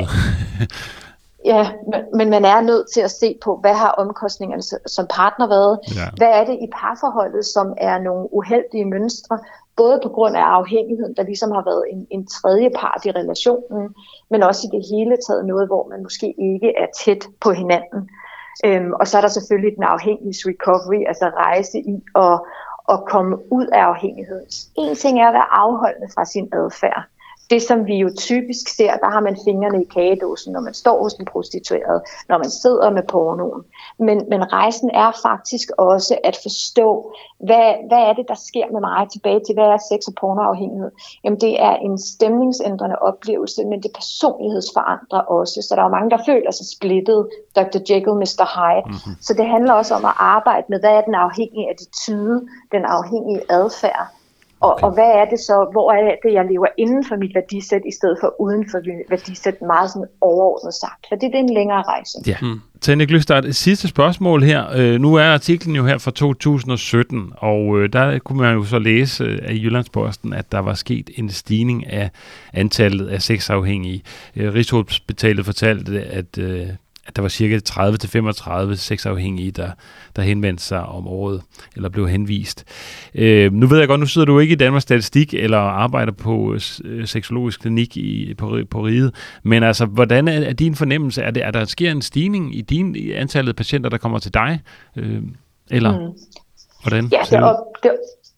Ja, men man er nødt til at se på, hvad har omkostningerne som partner været? Ja. Hvad er det i parforholdet, som er nogle uheldige mønstre? Både på grund af afhængigheden, der ligesom har været en tredje part i relationen, men også i det hele taget noget, hvor man måske ikke er tæt på hinanden. Og så er der selvfølgelig den afhængighes recovery, altså rejse i at komme ud af afhængigheden. En ting er at være afholdende fra sin adfærd. Det, som vi jo typisk ser, der har man fingrene i kagedåsen, når man står hos den prostituerede, når man sidder med pornoen. Men rejsen er faktisk også at forstå, hvad er det, der sker med mig tilbage til, hvad er sex og pornoafhængighed? Jamen det er en stemningsændrende oplevelse, men det personlighedsforandrer også. Så der er mange, der føler sig splittet, Dr. Jekyll, Mr. Hyde. Mm-hmm. Så det handler også om at arbejde med, hvad er den afhængige attitude, den afhængige adfærd. Og hvad er det så, hvor er det, jeg lever inden for mit værdisæt, i stedet for uden for mit værdisæt, meget sådan overordnet sagt. For det er en længere rejse. Ja. Tanja Glystad, sidste spørgsmål her. Nu er artiklen jo her fra 2017, og der kunne man jo så læse af Jyllandsposten, at der var sket en stigning af antallet af sexafhængige. Rigshospitalet fortalte, at der var cirka 30-35 sexafhængige, der henvendte sig om året, eller blev henvist. Nu ved jeg godt, nu sidder du ikke i Danmarks Statistik, eller arbejder på seksologisk klinik på Riget, men altså, hvordan er din fornemmelse? Er der sker en stigning i antallet af patienter, der kommer til dig? Eller hvordan? Ja,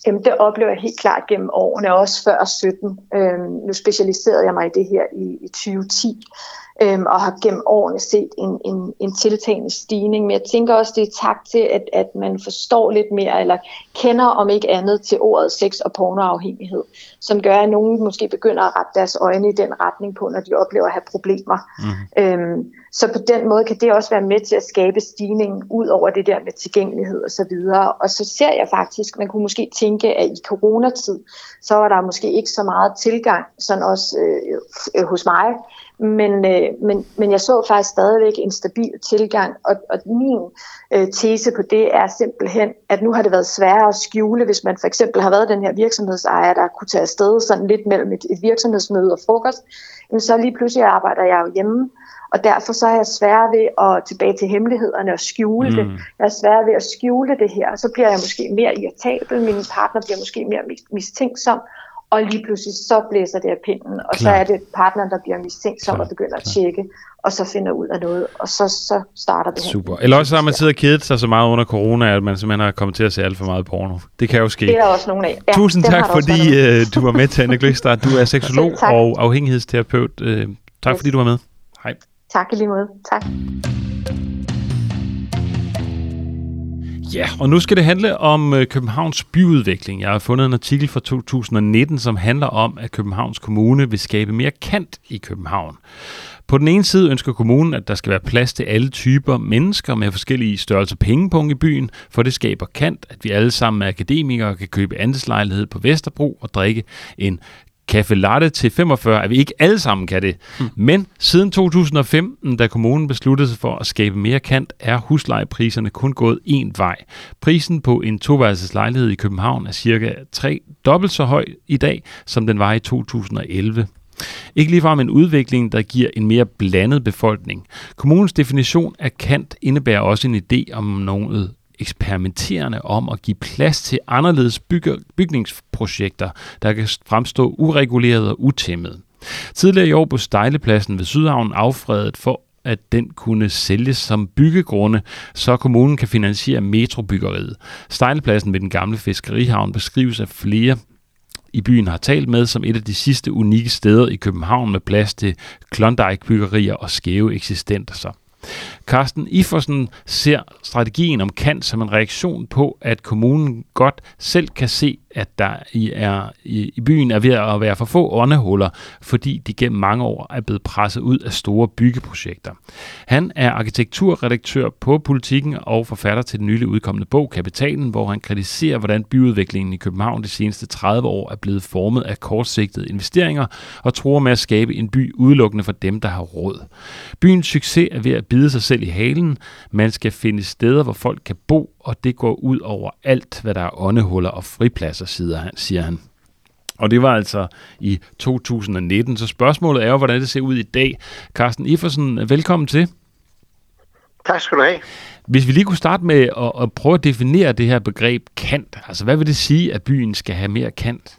Det oplever jeg helt klart gennem årene, også før 17. Nu specialiserede jeg mig i det her i 2010, og har gennem årene set en tiltagende stigning. Men jeg tænker også, det er tak til, at man forstår lidt mere, eller kender om ikke andet til ordet sex- og pornoafhængighed, som gør, at nogen måske begynder at rette deres øjne i den retning på, når de oplever at have problemer. Så på den måde kan det også være med til at skabe stigningen ud over det der med tilgængelighed og så videre. Og så ser jeg faktisk, man kunne måske tænke, at i coronatid, så var der måske ikke så meget tilgang, sådan også hos mig. Men jeg så faktisk stadigvæk en stabil tilgang, og min tese på det er simpelthen, at nu har det været sværere at skjule, hvis man for eksempel har været den her virksomhedsejer, der kunne tage afsted sådan lidt mellem et virksomhedsmøde og frokost, så lige pludselig arbejder jeg jo hjemme, og derfor så er jeg svær ved at tilbage til hemmelighederne og skjule det. Jeg er svær ved at skjule det her, og så bliver jeg måske mere irritabel, min partner bliver måske mere mistænksom, og lige pludselig så blæser det af pinden, og så er det partneren, der bliver mistænksom og begynder at tjekke, og så finder ud af noget, og så starter det her. Super. Eller også har man siddet og kedet sig så meget under corona, at man simpelthen har kommet til at se alt for meget porno. Det kan jo ske. Det er der også nogen af. Ja, tusind tak, fordi du var med, Tanja Gløgstad. Du er seksolog og afhængighedsterapeut. Tak fordi du var med. Hej. Tak i lige måde. Tak. Ja, og nu skal det handle om Københavns byudvikling. Jeg har fundet en artikel fra 2019, som handler om, at Københavns Kommune vil skabe mere kant i København. På den ene side ønsker kommunen, at der skal være plads til alle typer mennesker med forskellige størrelser pengepunkt i byen, for det skaber kant, at vi alle sammen er akademikere kan købe andelslejlighed på Vesterbro og drikke en Caffe Latte til 45, at vi ikke alle sammen kan det. Men siden 2015, da kommunen besluttede sig for at skabe mere kant, er huslejepriserne kun gået én vej. Prisen på en toværelseslejlighed i København er cirka 3 dobbelt så høj i dag, som den var i 2011. Ikke ligefrem en udvikling, der giver en mere blandet befolkning. Kommunens definition af kant indebærer også en idé om noget eksperimenterende om at give plads til anderledes bygningsprojekter, der kan fremstå ureguleret og utæmmet. Tidligere i år blev Stejlepladsen ved Sydhavnen affredet for, at den kunne sælges som byggegrunde, så kommunen kan finansiere metrobyggeriet. Stejlepladsen ved den gamle fiskerihavn beskrives af flere i byen har talt med som et af de sidste unikke steder i København med plads til Klondike-byggerier og skæve eksistenser. Carsten Iversen ser strategien om kant som en reaktion på, at kommunen godt selv kan se, at der i byen er ved at være for få åndehuller, fordi de gennem mange år er blevet presset ud af store byggeprojekter. Han er arkitekturredaktør på Politikken og forfatter til den nylig udkommende bog Kapitalen, hvor han kritiserer, hvordan byudviklingen i København de seneste 30 år er blevet formet af kortsigtede investeringer og tror med at skabe en by udelukkende for dem, der har råd. Byens succes er ved at bide sig selv i halen. Man skal finde steder, hvor folk kan bo, og det går ud over alt, hvad der er åndehuller og fripladser, siger han. Og det var altså i 2019, så spørgsmålet er jo, hvordan det ser ud i dag. Carsten Iversen, velkommen til. Tak skal du have. Hvis vi lige kunne starte med at prøve at definere det her begreb kant, altså hvad vil det sige, at byen skal have mere kant?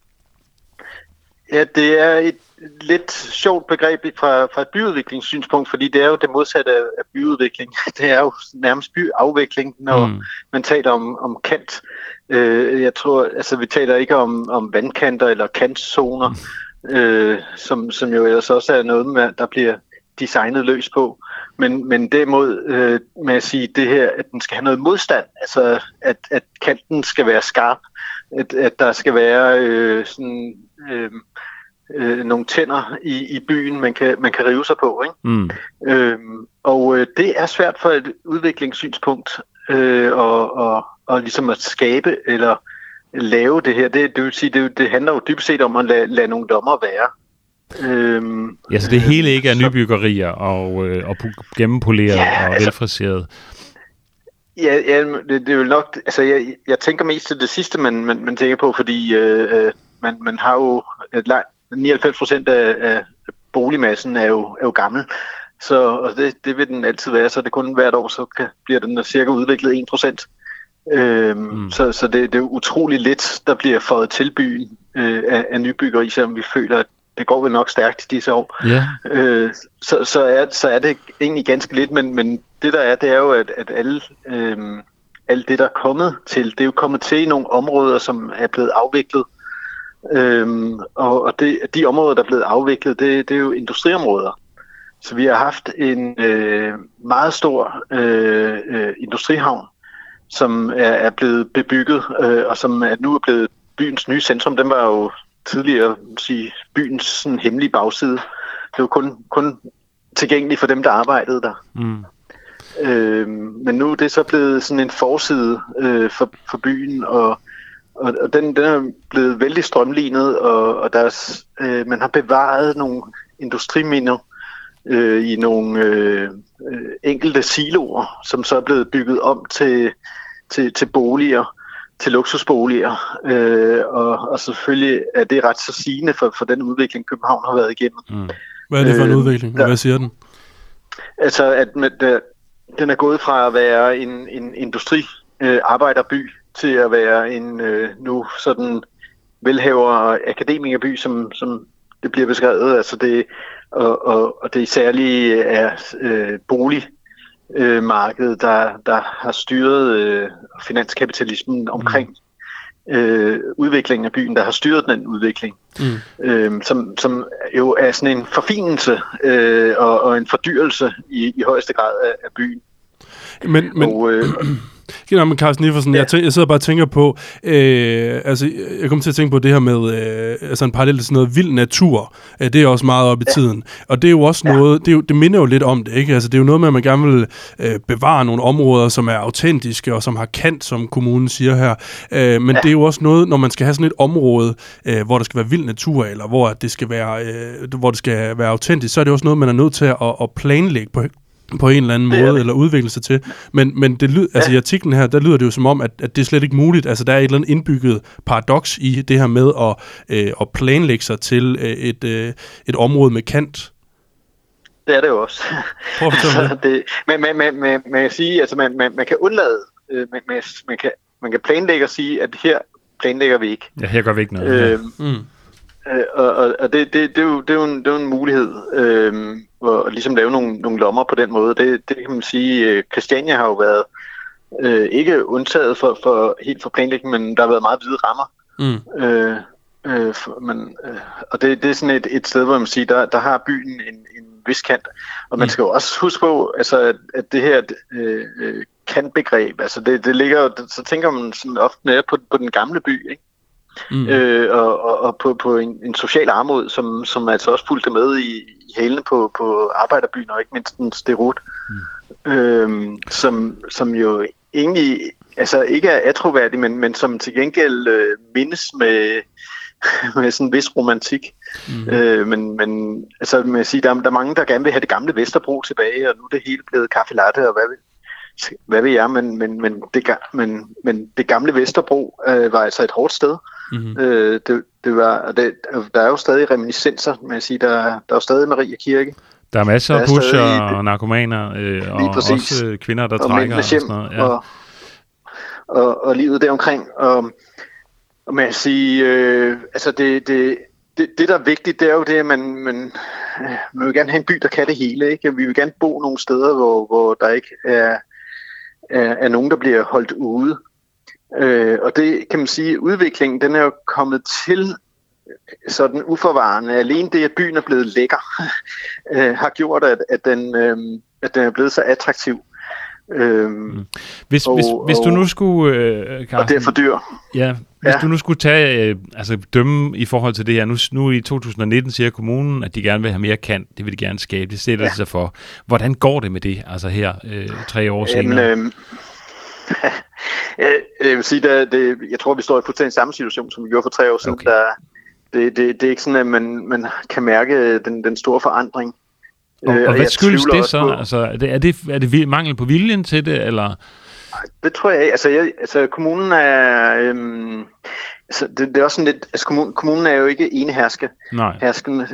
Ja, det er et lidt sjovt begreb fra et byudviklingssynspunkt, fordi det er jo det modsatte af byudvikling. Det er jo nærmest byafvikling, når man taler om kant. Jeg tror, altså vi taler ikke om vandkanter eller kantzoner, som jo ellers også er noget, der bliver designet løs på. Men derimod med at sige det her, at den skal have noget modstand, altså at kanten skal være skarp, at der skal være nogle tænder i byen, man kan rive sig på, ikke? Og det er svært for et udviklingssynspunkt og ligesom at skabe eller lave det her. Det vil sige, det handler jo dybest set om at lade nogle dommer være. Ja, så det hele ikke er nybyggerier og gennempoleret og velfriseret. Ja, det er jo nok, altså jeg tænker mest til det sidste, man tænker på, fordi man har jo 99% af boligmassen er jo gammel, og det vil den altid være, så det kun hvert år, så bliver den cirka udviklet 1%. Så det er utrolig lidt, der bliver fået til byen af nybyggeri, selvom vi føler, at det går vel nok stærkt i disse år. Yeah. Så er det egentlig ganske lidt, men det der er, det er jo, at alle alt det, der er kommet til. Det er jo kommet til i nogle områder, som er blevet afviklet. Og de områder, der er blevet afviklet, det er jo industriområder. Så vi har haft en meget stor industrihavn, som er blevet bebygget, og som nu er blevet byens nye centrum. Den var jo tidligere byens sådan, hemmelige bagside. Det var kun tilgængeligt for dem, der arbejdede der. Men nu er det så blevet sådan en forside for byen, og den er blevet vældig strømlignet, og man har bevaret nogle industriminder i nogle enkelte siloer, som så er blevet bygget om til boliger, til luksusboliger, og selvfølgelig er det ret så sigende for den udvikling, København har været igennem. Hvad er det for en udvikling, og hvad siger den? Altså, at den er gået fra at være en industriarbejderby til at være en nu sådan velhaver- og akademikerby, som det bliver beskrevet. Altså det, og det særlige er boligmarkedet, der har styret finanskapitalismen omkring udviklingen af byen, der har styret den udvikling, som jo er sådan en forfinelse og en fordyrelse i højeste grad af byen. Men Carsten Iversen, jeg sidder bare og tænker på, jeg kommer til at tænke på det her med en parallel til sådan noget vild natur. Det er også meget op i tiden. Og det er jo også noget, det minder jo lidt om det, ikke? Altså det er jo noget med, at man gerne vil bevare nogle områder, som er autentiske og som har kant, som kommunen siger her. Men det er jo også noget, når man skal have sådan et område, hvor der skal være vild natur, eller hvor det skal være autentisk, så er det også noget, man er nødt til at planlægge på en eller anden måde, eller udvikle sig til. Men det i artiklen her, der lyder det jo som om, at det er slet ikke muligt. Altså, der er et eller andet indbygget paradoks i det her med at planlægge sig til et område med kant. Det er det jo også. Prøv at fortælle det. Man kan sige, altså man kan undlade, man kan planlægge og sige, at her planlægger vi ikke. Ja, her gør vi ikke noget. Og det er jo en mulighed at ligesom lave nogle lommer på den måde. Det kan man sige. Christiania har jo været ikke undtaget helt for planlægning, men der har været meget hvide rammer. Og det er sådan et sted, hvor man siger, der har byen en vis kant. Og man skal jo også huske på, altså, at det her kantbegreb, altså det ligger, så tænker man sådan ofte på den gamle by, ikke? Og på en social armod, som altså også fulgte med i hælene på arbejderbyen, og ikke mindst en Sterut, som jo egentlig altså ikke er atroværdig, men som til gengæld mindes med sådan en vis romantik. Men altså, man siger, der er mange, der gerne vil have det gamle Vesterbro tilbage, og nu er det hele blevet kaffe latte, og hvad vil jeg, men det gamle Vesterbro var altså et hårdt sted. Der er jo stadig reminiscenser, man siger, der er jo stadig Maria Kirke. Der er masser af pusher og narkomaner, og også kvinder, der trækker og sådan noget. Ja. Og livet deromkring. Og man siger, altså det, der er vigtigt, det er jo det, at man vil gerne have en by, der kan det hele, ikke? Vi vil gerne bo nogle steder, hvor der ikke er nogen, der bliver holdt ude. Og det kan man sige, udviklingen, den er jo kommet til sådan uforvarende. Alene det, at byen er blevet lækker, har gjort, at den er blevet så attraktiv. Hvis du nu skulle, Carsten, og det er for dyr. Ja, hvis du nu skulle tage, dømme i forhold til det her, nu i 2019 siger kommunen, at de gerne vil have mere kant, det vil de gerne skabe, det sætter de sig for. Hvordan går det med det, altså her 3 år senere? Jeg vil sige, jeg tror, vi står i fuldstændig samme situation, som vi gjorde for 3 år siden. Okay. Det er ikke sådan, at man kan mærke den store forandring. Og hvad skyldes det så? Altså, er det mangel på viljen til det, eller? Det tror jeg ikke. Altså kommunen er... det er også sådan lidt... Altså, kommunen er jo ikke eneherske. Nej. Herskende.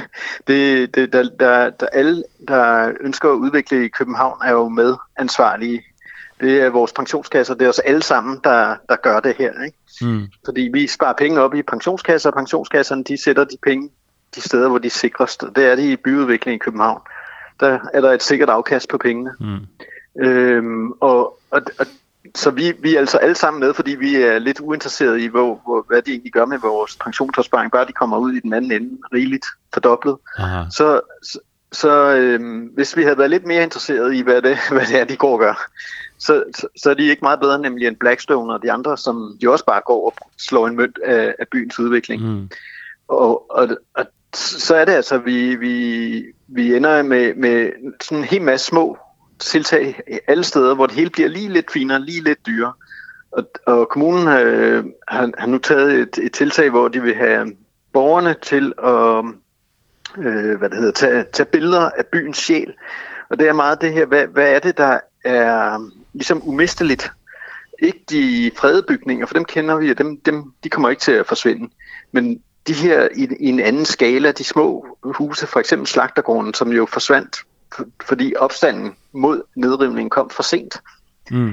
Alle, der ønsker at udvikle i København, er jo medansvarlige. Det er vores pensionskasser, det er os alle sammen, der gør det her, ikke? Fordi vi sparer penge op i pensionskasser, og pensionskasserne, de sætter de penge de steder, hvor de er sikrest. Det er det i byudvikling i København. Der er der et sikkert afkast på pengene. Så så vi er altså alle sammen med, fordi vi er lidt uinteresserede i, hvad de egentlig gør med vores pensionsopsparing. Bare de kommer ud i den anden ende rigeligt fordoblet. Aha. Så hvis vi havde været lidt mere interesseret i, hvad det er, de går og gør, så er de ikke meget bedre, nemlig end Blackstone og de andre, som de også bare går og slår en mønt af byens udvikling. Mm. Og så er det altså, vi ender med sådan en hel masse små tiltag alle steder, hvor det hele bliver lige lidt finere, lige lidt dyrere. Og kommunen har nu taget et tiltag, hvor de vil have borgerne til at tage billeder af byens sjæl. Og det er meget det her, hvad er det, der er ligesom umisteligt? Ikke de fredede bygninger, for dem kender vi, og de kommer ikke til at forsvinde. Men de her i en anden skala, de små huse, for eksempel Slagtergården, som jo forsvandt, fordi opstanden mod nedrivningen kom for sent. Mm.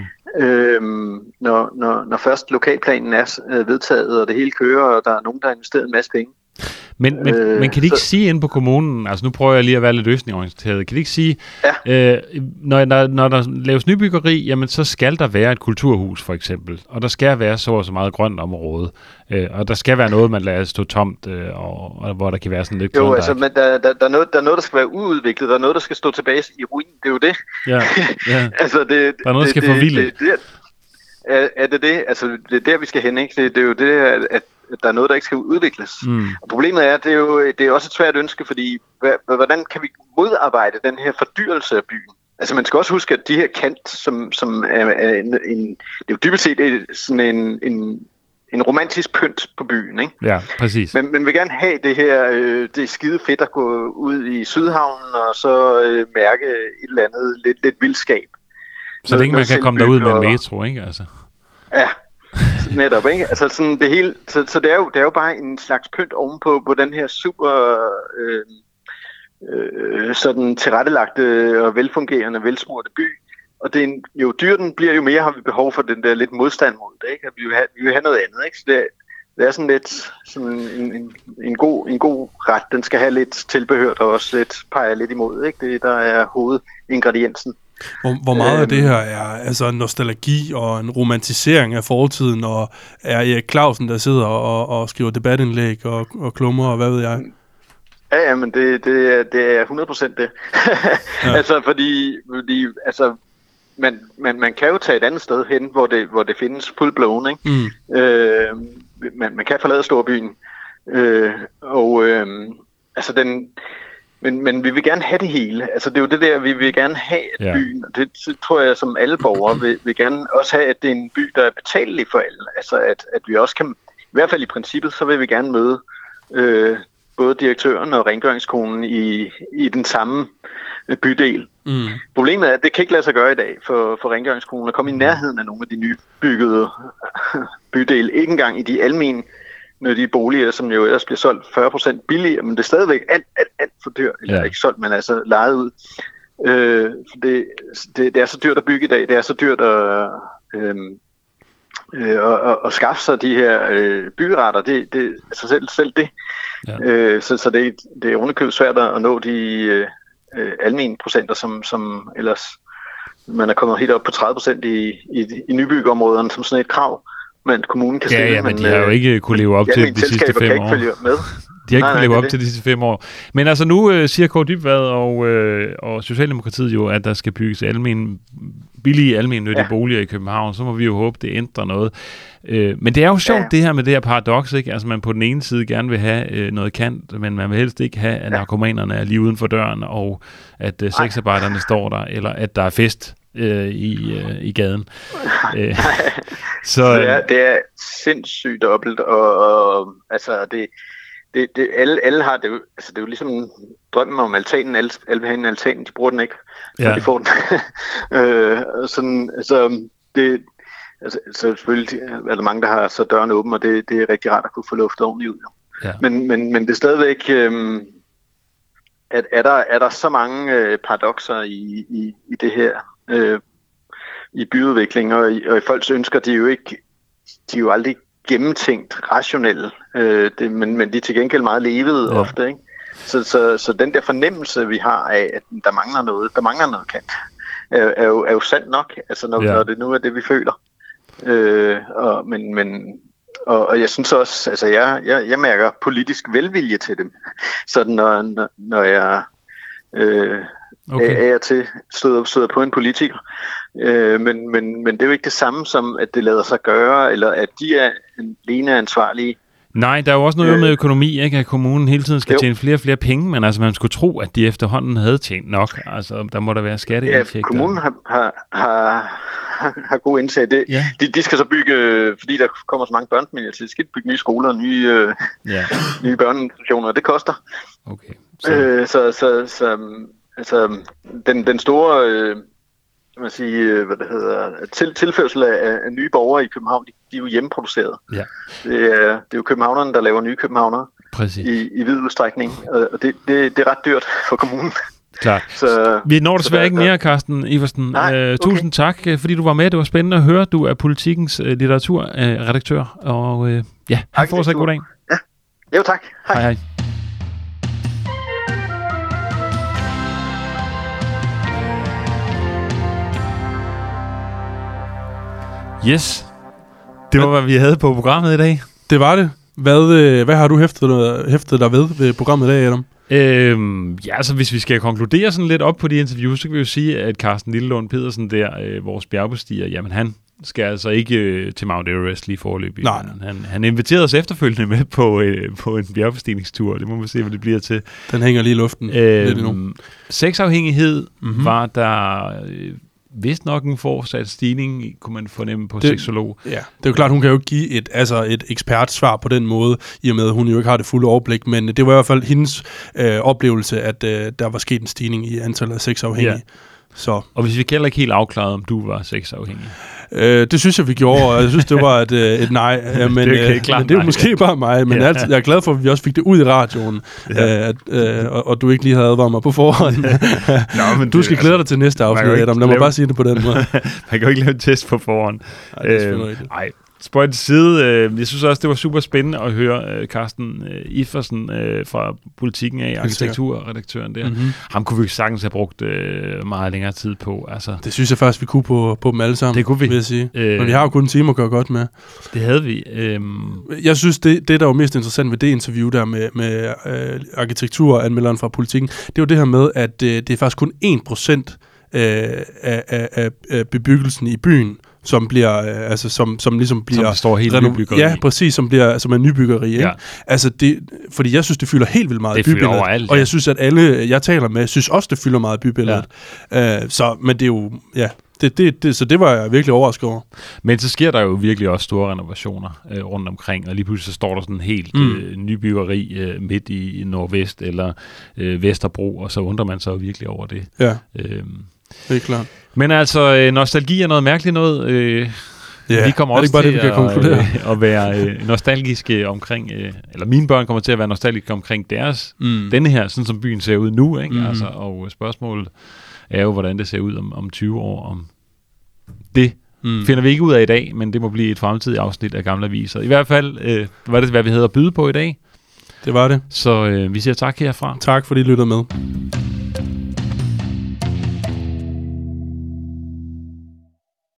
Når først lokalplanen er vedtaget, og det hele kører, og der er nogen, der har investeret en masse penge. Men kan de ikke sige inde på kommunen, altså nu prøver jeg lige at være lidt løsningsorienteret, kan de ikke sige, når der laves nybyggeri, jamen så skal der være et kulturhus for eksempel, og der skal være så meget grønt område, og der skal være noget, man lader stå tomt, og hvor der kan være sådan lidt... Jo, altså, men der er noget, der skal være uudviklet, der er noget, der skal stå tilbage i ruin, det er jo det. Ja. Altså, der er noget, der skal forvilde. Er det det? Altså, det er der, vi skal hen, ikke? Det er jo det, at der er noget, der ikke skal udvikles. Mm. Og problemet er, det er også et svært ønske, fordi hvordan kan vi modarbejde den her fordyrelse af byen? Altså man skal også huske, at de her kant, som er det er jo dybest set sådan en romantisk pynt på byen, ikke? Ja, præcis. Men man vil gerne have det her, det er skide fedt at gå ud i Sydhavnen og så mærke et eller andet lidt vildskab. Så længe man kan komme derud med en metro, ikke? Altså. Ja. Netop, ikke? Altså sådan det hele, så det er jo bare en slags pynt ovenpå den her super sådan tilrettelagte og velfungerende, velsmurte by. Og det er jo dyr den bliver, jo mere har vi behov for den der lidt modstand mod det, ikke? Vi vil have noget andet, ikke? Så det er sådan lidt sådan en god ret. Den skal have lidt tilbehør, der også lidt peger lidt imod, ikke? Det der er hovedingrediensen. Hvor meget af det her er altså nostalgi og en romantisering af fortiden, og er Erik Clausen, der sidder og skriver debatindlæg og klummer, og hvad ved jeg? Ja, men det er 100% det. Ja. Altså, fordi altså, man kan jo tage et andet sted hen, hvor det findes full-blown, ikke? Mm. Man kan forlade storbyen, altså Men vi vil gerne have det hele. Altså det er jo det der, vi vil gerne have byen. Og det tror jeg, som alle borgere vil gerne også have, at det er en by, der er betalelig for alle. Altså at vi også kan, i hvert fald i princippet, så vil vi gerne møde både direktøren og rengøringskonen i den samme bydel. Mm. Problemet er, at det kan ikke lade sig gøre i dag for rengøringskonen at komme i nærheden af nogle af de nybyggede bydele. Ikke engang i de almene de boliger, som jo ellers bliver solgt 40% billigere, men det er stadigvæk alt for dyrt, eller ikke solgt, men altså lejet ud. Det er så dyrt at bygge i dag, det er så dyrt at skaffe sig de her byggeretter, det altså selv det. Ja. Så det er underkøbet svært at nå de almene procenter, som ellers man er kommet helt op på 30% i nybyggeområderne som sådan et krav. Men kommunen kan stille, men de har jo ikke kunne leve op til de sidste 5 år. De har ikke kunnet leve op til de sidste 5 år. Men altså nu siger Kåre Dybvad og Socialdemokratiet jo, at der skal bygges billige almennyttige boliger i København. Så må vi jo håbe, det ændrer noget. Men det er jo sjovt det her med det her paradoks, ikke? Altså man på den ene side gerne vil have noget kant, men man vil helst ikke have, at narkomanerne er lige uden for døren, og at sexarbejderne står der, eller at der er fest i gaden. Så det er sindssygt dobbelt, og altså alle har det jo, altså det er jo ligesom drømmen om altanen, alle vil have en altan, de bruger den ikke, så de får den. Så det, altså selvfølgelig er der mange, der har så døren åben, og det er rigtig rart at kunne få luft ordentligt ud. Ja. Men det er stadigvæk, er der så mange paradokser i det her, i byudvikling og i folks ønsker, de er jo aldrig gennemtænkt rationelle, men de er til gengæld meget levede ofte, ikke? Så den der fornemmelse, vi har af, at der mangler noget kant, er jo sandt nok, altså når det nu er det, vi føler. Og jeg synes også, altså jeg mærker politisk velvilje til dem. Så når jeg er til støder på en politiker. Men det er jo ikke det samme som, at det lader sig gøre, eller at de er alene ansvarlige. Nej, der er jo også noget med økonomi, ikke? At kommunen hele tiden skal tjene flere og flere penge, men altså man skulle tro, at de efterhånden havde tjent nok. Altså der må der være skatteindtægter. Ja, kommunen har god indsigt. De skal så bygge, fordi der kommer så mange børnefamilier til, de skal bygge nye skoler og nye børneinstitutioner, og det koster. Okay. Så den store tilførsel af nye borgere i København, de er jo hjemmeproduceret. Ja. Det er jo københavnerne, der laver nye københavnere. Præcis. I vid udstrækning, og det er ret dyrt for kommunen. Klart. Så, vi når desværre ikke mere, Carsten Iversen. Tusind tak, fordi du var med. Det var spændende at høre. Du er Politikens litteraturredaktør, og have fortsat god dag. Ja. Jo, tak. Hej. Yes. Det var, hvad vi havde på programmet i dag. Det var det. Hvad har du hæftet dig ved programmet i dag, Adam? Altså hvis vi skal konkludere sådan lidt op på de interviews, så kan vi jo sige, at Carsten Lillelund Pedersen der, vores bjergbestiger, jamen han skal altså ikke til Mount Everest lige foreløbig. Nej. Han inviterede os efterfølgende med på en bjergbestigningstur. Det må vi se, hvad det bliver til. Den hænger lige i luften lidt endnu. Sexafhængighed var der... Vist nok en fortsat stigning, kunne man fornemme på seksolog. Ja, det er jo klart, hun kan jo ikke give et ekspertsvar på den måde, i og med, at hun jo ikke har det fulde overblik, men det var i hvert fald hendes oplevelse, at der var sket en stigning i antallet af sexafhængige. Ja. Så. Og hvis vi heller ikke helt afklaret, om du var sexafhængig? Det synes jeg, vi gjorde, og jeg synes, det var et nej. Men det er jo måske bare mig, men jeg er glad for, at vi også fik det ud i radioen, og du ikke lige havde advaret mig på forhånd. Nå, men du skal glæde dig til næste afsnit, Adam. Lad mig bare sige det på den måde. Man kan jo ikke lave en test på forhånd. Nej, spøj til side. Jeg synes også, det var super spændende at høre Carsten Iversen fra Politikken af, arkitekturredaktøren der. Mm-hmm. Ham kunne vi jo sagtens have brugt meget længere tid på. Altså, det synes jeg faktisk, vi kunne på dem alle sammen. Det kunne vi. Vil jeg sige. Men vi har jo kun en time at gøre godt med. Det havde vi. Jeg synes, det der var mest interessant ved det interview der med arkitekturanmelderen fra Politikken, det var det her med, at det er faktisk kun 1% af bebyggelsen i byen, som bliver som ligesom bliver som står helt nybyggeri. Ja, præcis, som er nybyggeri, ikke? Ja. Altså fordi jeg synes det fylder helt vildt meget i bybilledet. Overalt, og jeg synes at alle jeg taler med synes også det fylder meget i bybilledet. Ja. Men det er jo så det var jeg virkelig overrasket over. Men så sker der jo virkelig også store renovationer rundt omkring, og lige pludselig så står der sådan helt nybyggeri midt i Nordvest eller Vesterbro, og så undrer man sig jo virkelig over det. Ja. Det er klart. Men altså, nostalgi er noget mærkeligt noget. Vi kommer også til at være nostalgiske omkring, eller mine børn kommer til at være nostalgiske omkring deres, denne her, sådan som byen ser ud nu, ikke? Altså, og spørgsmålet er jo, hvordan det ser ud om 20 år. Om det finder vi ikke ud af i dag, men det må blive et fremtidigt afsnit af Gamle Aviser. I hvert fald var det, hvad vi havde at byde på i dag. Det var det. Så vi siger tak herfra. Tak, fordi I lyttede med.